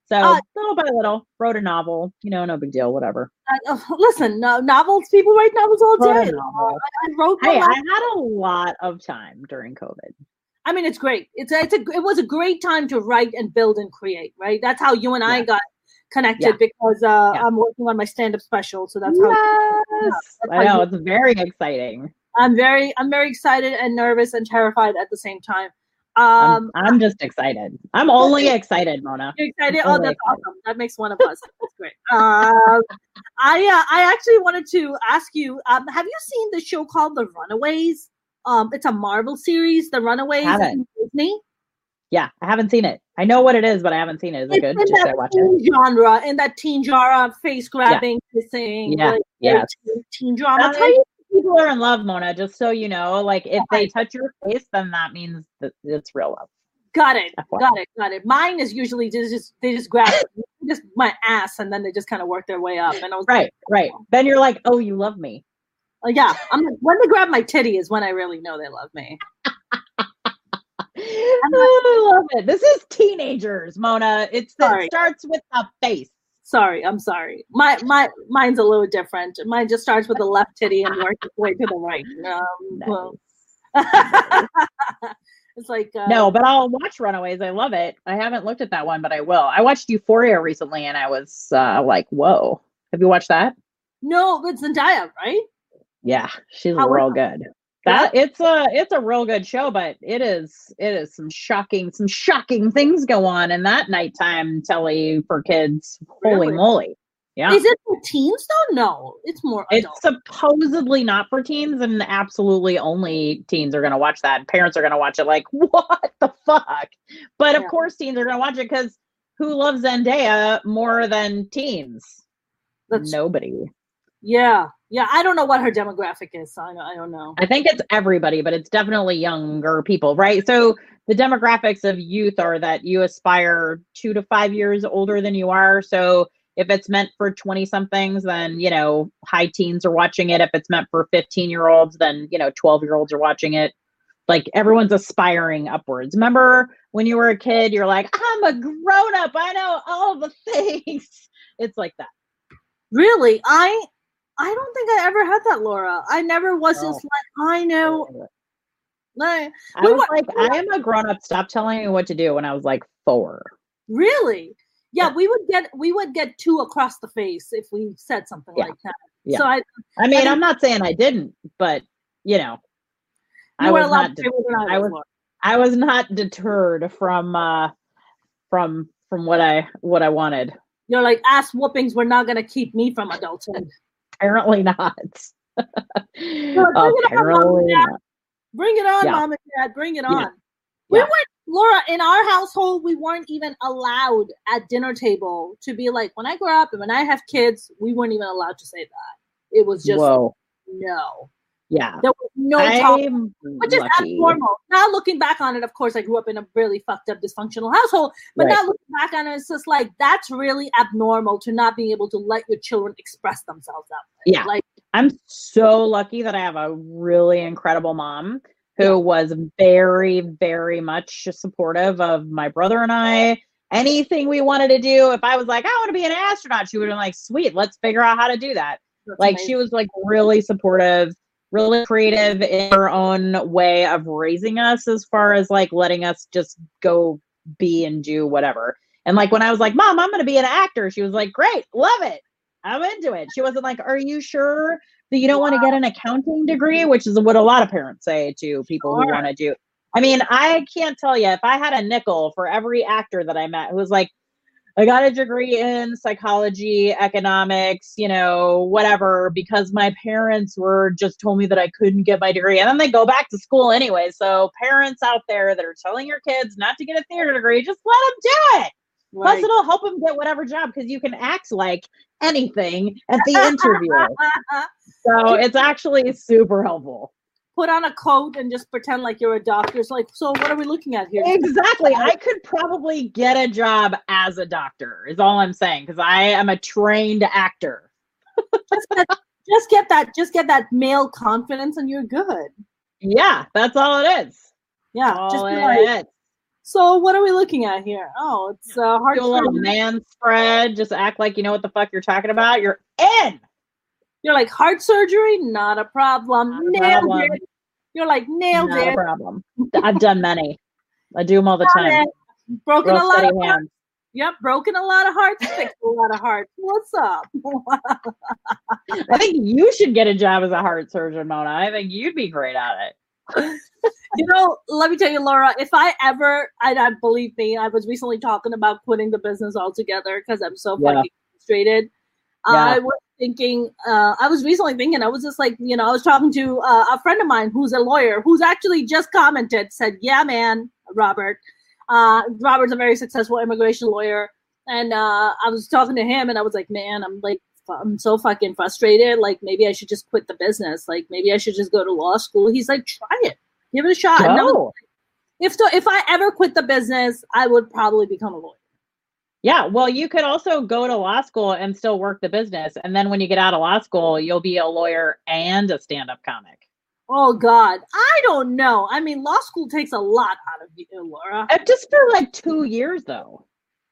So little by little, wrote a novel. No big deal, whatever. Listen, novels. People write novels all day. I wrote. Hey, I had a lot of time during COVID. I mean, it's great. It was a great time to write and build and create. Right. That's how you and I got connected because I'm working on my stand-up special. So that's how. I know it's very exciting. I'm very excited and nervous and terrified at the same time. I'm just excited. I'm only excited, Mona. You're excited? Oh, that's awesome. That makes one of us. That's great. I actually wanted to ask you, have you seen the show called The Runaways? It's a Marvel series, The Runaways in Disney. Yeah, I haven't seen it. I know what it is, but I haven't seen it. Is it good? Should I watch it? Genre, in that teen genre, face grabbing, kissing, teen drama. That's how you people are in love, Mona, just so you know. Like, if they touch your face, then that means that it's real love. Got it. Mine is usually they just grab just my ass and then they just kind of work their way up. And I was right. Then you're like, oh, you love me. Yeah. I'm like, when they grab my titty is when I really know they love me. I love it. This is teenagers, Mona. It starts with the face. Sorry, I'm sorry. Mine's a little different. Mine just starts with the left titty and works its way to the right. Well, it's like no, but I'll watch Runaways. I love it. I haven't looked at that one, but I will. I watched Euphoria recently, and I was like, "Whoa!" Have you watched that? No, it's Zendaya, right? Yeah, she's real good. It's a real good show, but it is some shocking things go on in that nighttime telly for kids. Holy moly. Yeah. Is it for teens though? No, it's more adult. It's supposedly not for teens, and absolutely only teens are gonna watch that. Parents are gonna watch it like, what the fuck? But of course teens are gonna watch it because who loves Zendaya more than teens? Nobody. Yeah. I don't know what her demographic is. I don't know. I think it's everybody, but it's definitely younger people, right? So the demographics of youth are that you aspire 2 to 5 years older than you are. So if it's meant for 20 somethings, then, high teens are watching it. If it's meant for 15-year-olds, then, 12-year-olds are watching it. Like, everyone's aspiring upwards. Remember when you were a kid, you're like, I'm a grown up. I know all the things. It's like that. Really? I don't think I ever had that, Laura. I never was just like, I know. I was like, I am a grown up. Stop telling me what to do when I was like 4. Really? Yeah, we would get 2 across the face if we said something like that. Yeah. So I mean, I'm not saying I didn't, but I was not deterred from what I wanted. You're like, ass whoopings were not going to keep me from adulthood. Apparently not. Apparently not. Bring it on, Mom and Dad. Bring it on. We weren't, Laura, in our household, we weren't even allowed at dinner table to be like, when I grow up and when I have kids, we weren't even allowed to say that. It was just no. Yeah. There was no talk, which is abnormal. Now looking back on it, of course, I grew up in a really fucked up dysfunctional household, but now looking back on it, it's just like, that's really abnormal to not being able to let your children express themselves that way. Yeah. Like, I'm so lucky that I have a really incredible mom who was very, very much supportive of my brother and I. Anything we wanted to do, if I was like, I want to be an astronaut, she would have been like, sweet, let's figure out how to do that. That's amazing. She was like really supportive, really creative in her own way of raising us, as far as like letting us just go be and do whatever. And like when I was like, Mom, I'm going to be an actor, she was like, great, love it, I'm into it. She wasn't like, are you sure that you don't want to get an accounting degree, which is what a lot of parents say to people who want to do. I mean, I can't tell you, if I had a nickel for every actor that I met who was like, I got a degree in psychology, economics, whatever, because my parents just told me that I couldn't get my degree. And then they go back to school anyway. So parents out there that are telling your kids not to get a theater degree, just let them do it. Plus, it'll help them get whatever job, because you can act like anything at the interview. So it's actually super helpful. Put on a coat and just pretend like you're a doctor. It's like, so what are we looking at here? Exactly. I could probably get a job as a doctor, is all I'm saying, because I am a trained actor. Just get that male confidence and you're good. Yeah, that's all it is. Yeah, just be like, So what are we looking at here? Oh, it's heart Do a little man spread. Just act like you know what the fuck you're talking about. You're in. You're like, heart surgery? Not a problem. Nailed it. You're like, nailed it. Not a problem. I've done many. I do them all the time. Broken a lot of hearts. Yep, broken a lot of hearts, fixed a lot of hearts. What's up? I think you should get a job as a heart surgeon, Mona. I think you'd be great at it. You know, let me tell you, Laura, if I ever, and believe me, I was recently talking about quitting the business altogether because I'm so fucking frustrated. I was thinking, I was recently thinking, I was just like, you know, I was talking to a friend of mine who's a lawyer who's actually just commented, said, yeah, man, Robert. Robert's a very successful immigration lawyer. And I was talking to him and I was like, man, I'm so fucking frustrated. Like, maybe I should just quit the business. Like, maybe I should just go to law school. He's like, try it. Give it a shot. No. If I ever quit the business, I would probably become a lawyer. Yeah, well, you could also go to law school and still work the business. And then when you get out of law school, you'll be a lawyer and a stand-up comic. Oh, God. I don't know. I mean, law school takes a lot out of you, Laura. Just for like 2 years, though.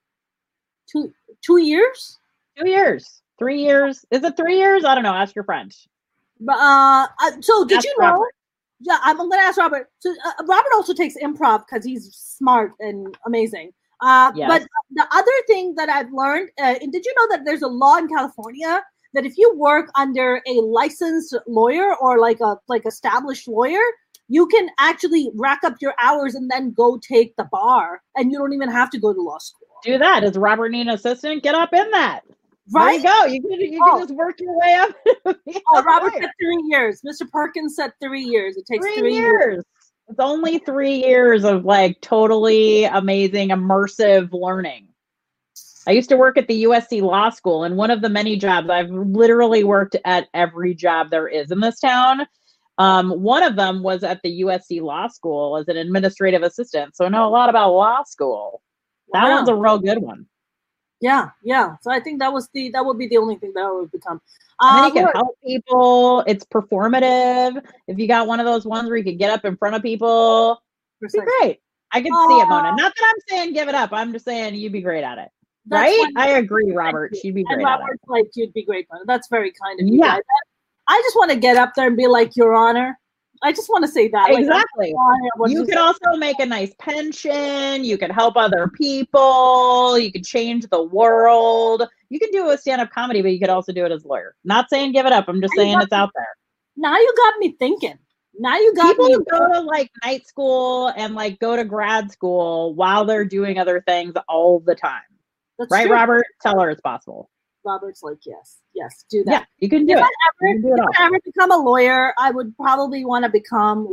2 years? 2 years. 3 years. Is it 3 years? I don't know. Ask your friend. So did you know? Robert. Yeah, I'm going to ask Robert. So Robert also takes improv because he's smart and amazing. Yes. But the other thing that I've learned, did you know that there's a law in California that if you work under a licensed lawyer or like established lawyer, you can actually rack up your hours and then go take the bar, and you don't even have to go to law school. Do that. Does Robert need an assistant? Get up in that. Right? There you go. You can just work your way up. Robert said 3 years. Mr. Perkins said 3 years. It takes 3 years. It's only 3 years of like totally amazing, immersive learning. I used to work at the USC Law School, and one of the many jobs, I've literally worked at every job there is in this town. One of them was at the USC Law School as an administrative assistant. So I know a lot about law school. That one's a real good one. Yeah. So I think that would be the only thing that I would become. And then you can help people. It's performative. If you got one of those ones where you can get up in front of people, it'd be great. I can see it, Mona. Not that I'm saying give it up. I'm just saying you'd be great at it. Right? I agree, Robert. She'd be great at it. Like, you'd be great, Mona. That's very kind of you. Yeah. I just want to get up there and be like, Your Honor. I just want to say that. Exactly. You could also make a nice pension. You could help other people. You could change the world. You can do a stand-up comedy, but you could also do it as a lawyer. Not saying give it up. I'm just saying it's out there. Now you got me thinking. Now you got me. People go to like night school and like go to grad school while they're doing other things all the time. That's right, true. Robert? Tell her it's possible. Robert's like, yes, do that. Yeah, you can do it. If I ever become a lawyer, I would probably want to become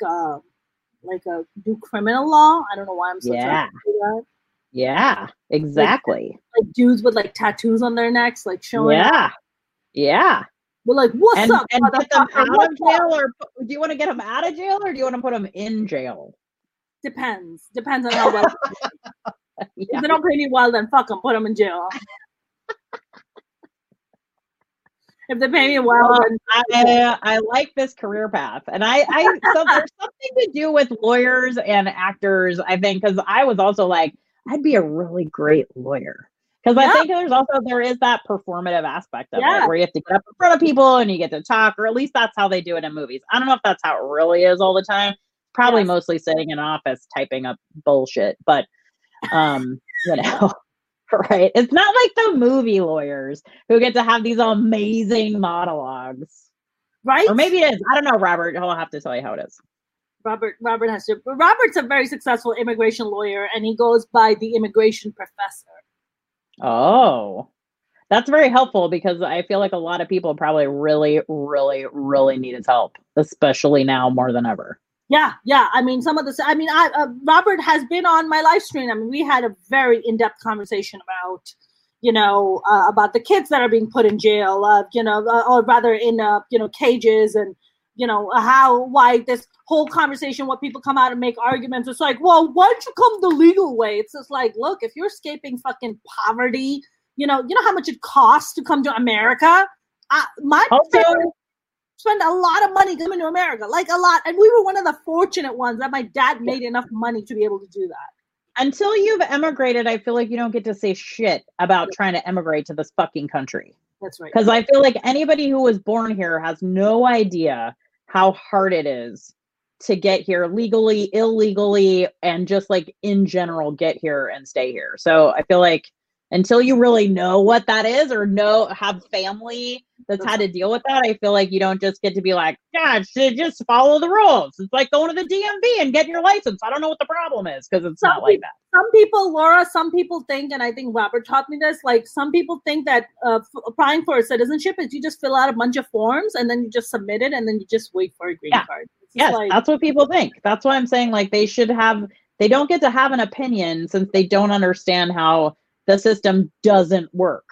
do criminal law. I don't know why I'm so trying to do that. Yeah, exactly. Like dudes with like tattoos on their necks, like showing up. Yeah. We're like, what's up? And get them out of jail, or do you want to get them out of jail, or do you want to put them in jail? Depends on how well. If they don't pay me well, then fuck them. Put them in jail. If they pay me well, then I like this career path, and so there's something to do with lawyers and actors. I think because I was also like, I'd be a really great lawyer because I think there is that performative aspect of it where you have to get up in front of people and you get to talk, or at least that's how they do it in movies. I don't know if that's how it really is all the time. Probably mostly sitting in an office typing up bullshit, but you know. Right. It's not like the movie lawyers who get to have these amazing monologues. Right. Or maybe it is. I don't know, Robert. I'll have to tell you how it is. Robert has to. Robert's a very successful immigration lawyer, and he goes by the immigration professor. Oh, that's very helpful because I feel like a lot of people probably really, really, really need his help, especially now more than ever. Yeah. I mean, Robert has been on my live stream. I mean, we had a very in-depth conversation about, about the kids that are being put in jail, or rather in, cages, and, why this whole conversation, what people come out and make arguments. It's like, well, why don't you come the legal way? It's just like, look, if you're escaping fucking poverty, you know how much it costs to come to America? My parents spend a lot of money coming to America, like a lot. And we were one of the fortunate ones that my dad made enough money to be able to do that. until you've emigrated, I feel like you don't get to say shit about trying to emigrate to this fucking country. That's right. Because I feel like anybody who was born here has no idea how hard it is to get here legally, illegally, and just like in general, get here and stay here. So I feel like until you really know what that is or have family that's had to deal with that, I feel like you don't just get to be like, gosh, just follow the rules. It's like going to the DMV and getting your license. I don't know what the problem is, because it's not like that. Some people, Laura, think, and I think Robert taught me this, like some people think that applying for citizenship is you just fill out a bunch of forms and then you just submit it and then you just wait for a green card. Yes, like, that's what people think. That's why I'm saying like they don't get to have an opinion since they don't understand how the system doesn't work.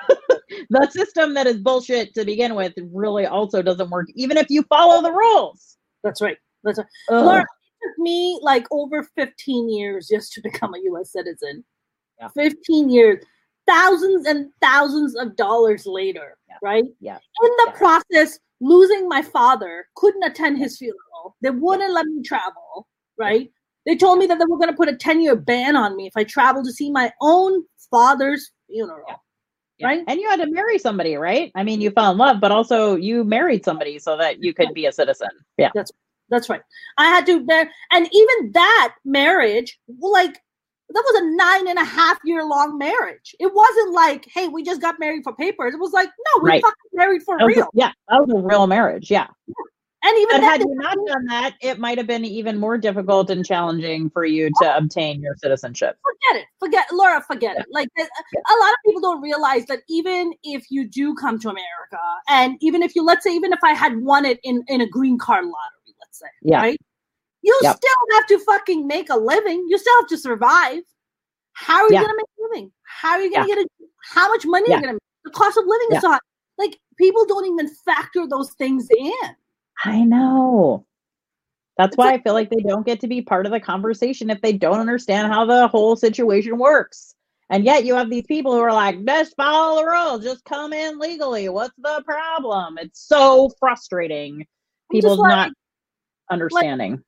The system that is bullshit to begin with really also doesn't work, even if you follow the rules. That's right. Laura, it took me like over 15 years just to become a U.S. citizen. Yeah. 15 years, thousands and thousands of dollars later, right? Yeah. In the process, losing my father, couldn't attend his funeral. They wouldn't let me travel, right? They told me that they were going to put a 10-year ban on me if I traveled to see my own father's funeral. Yeah. Right? And you had to marry somebody, right? I mean, you fell in love, but also you married somebody so that you could be a citizen. Yeah. That's right. I had to and even that marriage, like, that was a 9.5-year long marriage. It wasn't like, hey, we just got married for papers. It was like, no, we fucking married for real. That was a real marriage. Yeah. And even had you not done that, it might have been even more difficult and challenging for you to obtain your citizenship. Forget it. Like a lot of people don't realize that even if you do come to America, and even if if I had won it in a green card lottery, let's say, right? You still have to fucking make a living. You still have to survive. How are you going to make a living? How are you going to get how much money are you going to make? The cost of living is so high. Like, people don't even factor those things in. I know. That's why I feel like they don't get to be part of the conversation if they don't understand how the whole situation works. And yet you have these people who are like, just follow the rules, just come in legally. What's the problem? It's so frustrating. People not understanding.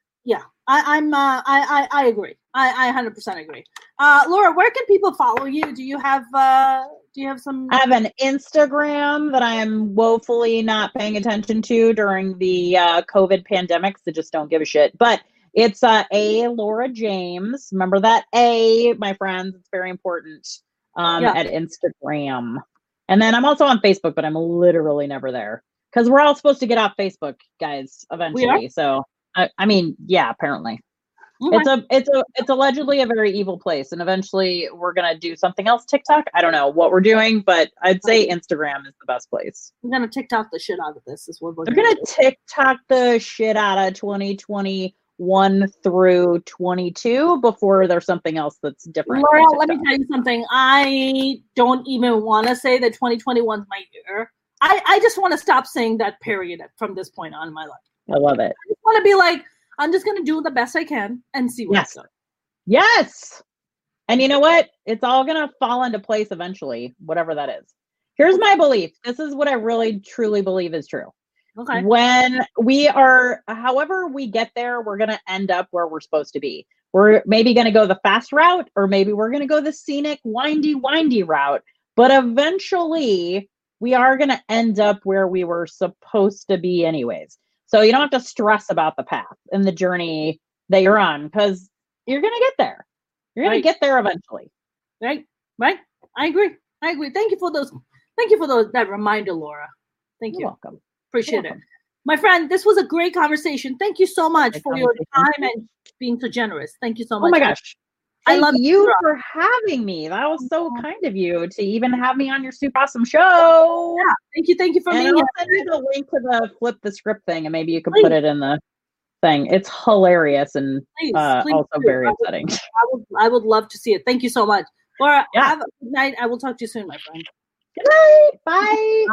I agree. I 100% agree. Laura, where can people follow you? Do you have some? I have an Instagram that I'm woefully not paying attention to during the COVID pandemic. So just don't give a shit. But it's A Laura James. Remember that A, my friends. It's very important. At Instagram. And then I'm also on Facebook, but I'm literally never there because we're all supposed to get off Facebook, guys, eventually. So I mean, yeah, apparently. Okay. It's allegedly a very evil place, and eventually we're gonna do something else. TikTok, I don't know what we're doing, but I'd say Instagram is the best place. We're gonna TikTok the shit out of this. Is what we're gonna TikTok the shit out of 2021 through 22 before there's something else that's different. Laura, let me tell you something. I don't even want to say that 2021 is my year. I just want to stop saying that period from this point on in my life. I love it. I just want to be like, I'm just going to do the best I can and see what's up. Yes. And you know what? It's all going to fall into place eventually, whatever that is. Here's my belief. This is what I really, truly believe is true. Okay. When however we get there, we're going to end up where we're supposed to be. We're maybe going to go the fast route, or maybe we're going to go the scenic, windy route. But eventually, we are going to end up where we were supposed to be anyways. So you don't have to stress about the path and the journey that you're on, because you're going to get there. You're going to get there eventually. Right. I agree. Thank you for that reminder, Laura. Thank you. You're welcome. Appreciate it. My friend, this was a great conversation. Thank you so much for your time and being so generous. Thank you so much. Oh my gosh. I love you for having me. That was so kind of you to even have me on your super awesome show. Yeah, thank you for being here. I'll send you the link to the flip the script thing, and maybe you can put it in the thing. It's hilarious and also very upsetting. I would love to see it. Thank you so much. Laura, have a good night. I will talk to you soon, my friend. Good night. Bye.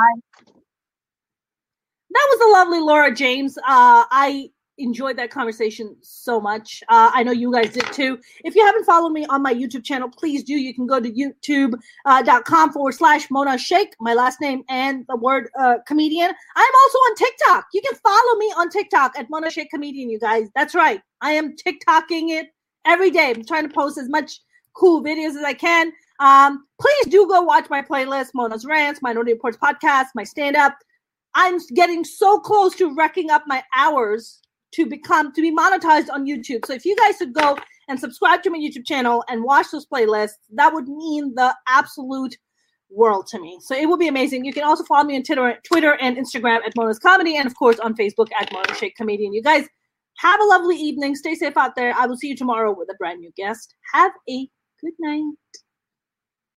That was the lovely Laura James. I enjoyed that conversation so much. I know you guys did too. If you haven't followed me on my YouTube channel, please do. You can go to youtube.com/Mona Shaikh, my last name and the word comedian. I'm also on TikTok. You can follow me on TikTok at Mona Shaikh Comedian, you guys. That's right. I am TikToking it every day. I'm trying to post as much cool videos as I can. Please do go watch my playlist, Mona's Rants, Minority Reports podcast, my stand-up. I'm getting so close to wrecking up my hours to be monetized on YouTube. So if you guys could go and subscribe to my YouTube channel and watch those playlists, that would mean the absolute world to me. So it will be amazing. You can also follow me on Twitter and Instagram at Mona's Comedy, and of course on Facebook at Mona Shake Comedian. You guys have a lovely evening. Stay safe out there. I will see you tomorrow with a brand new guest. Have a good night.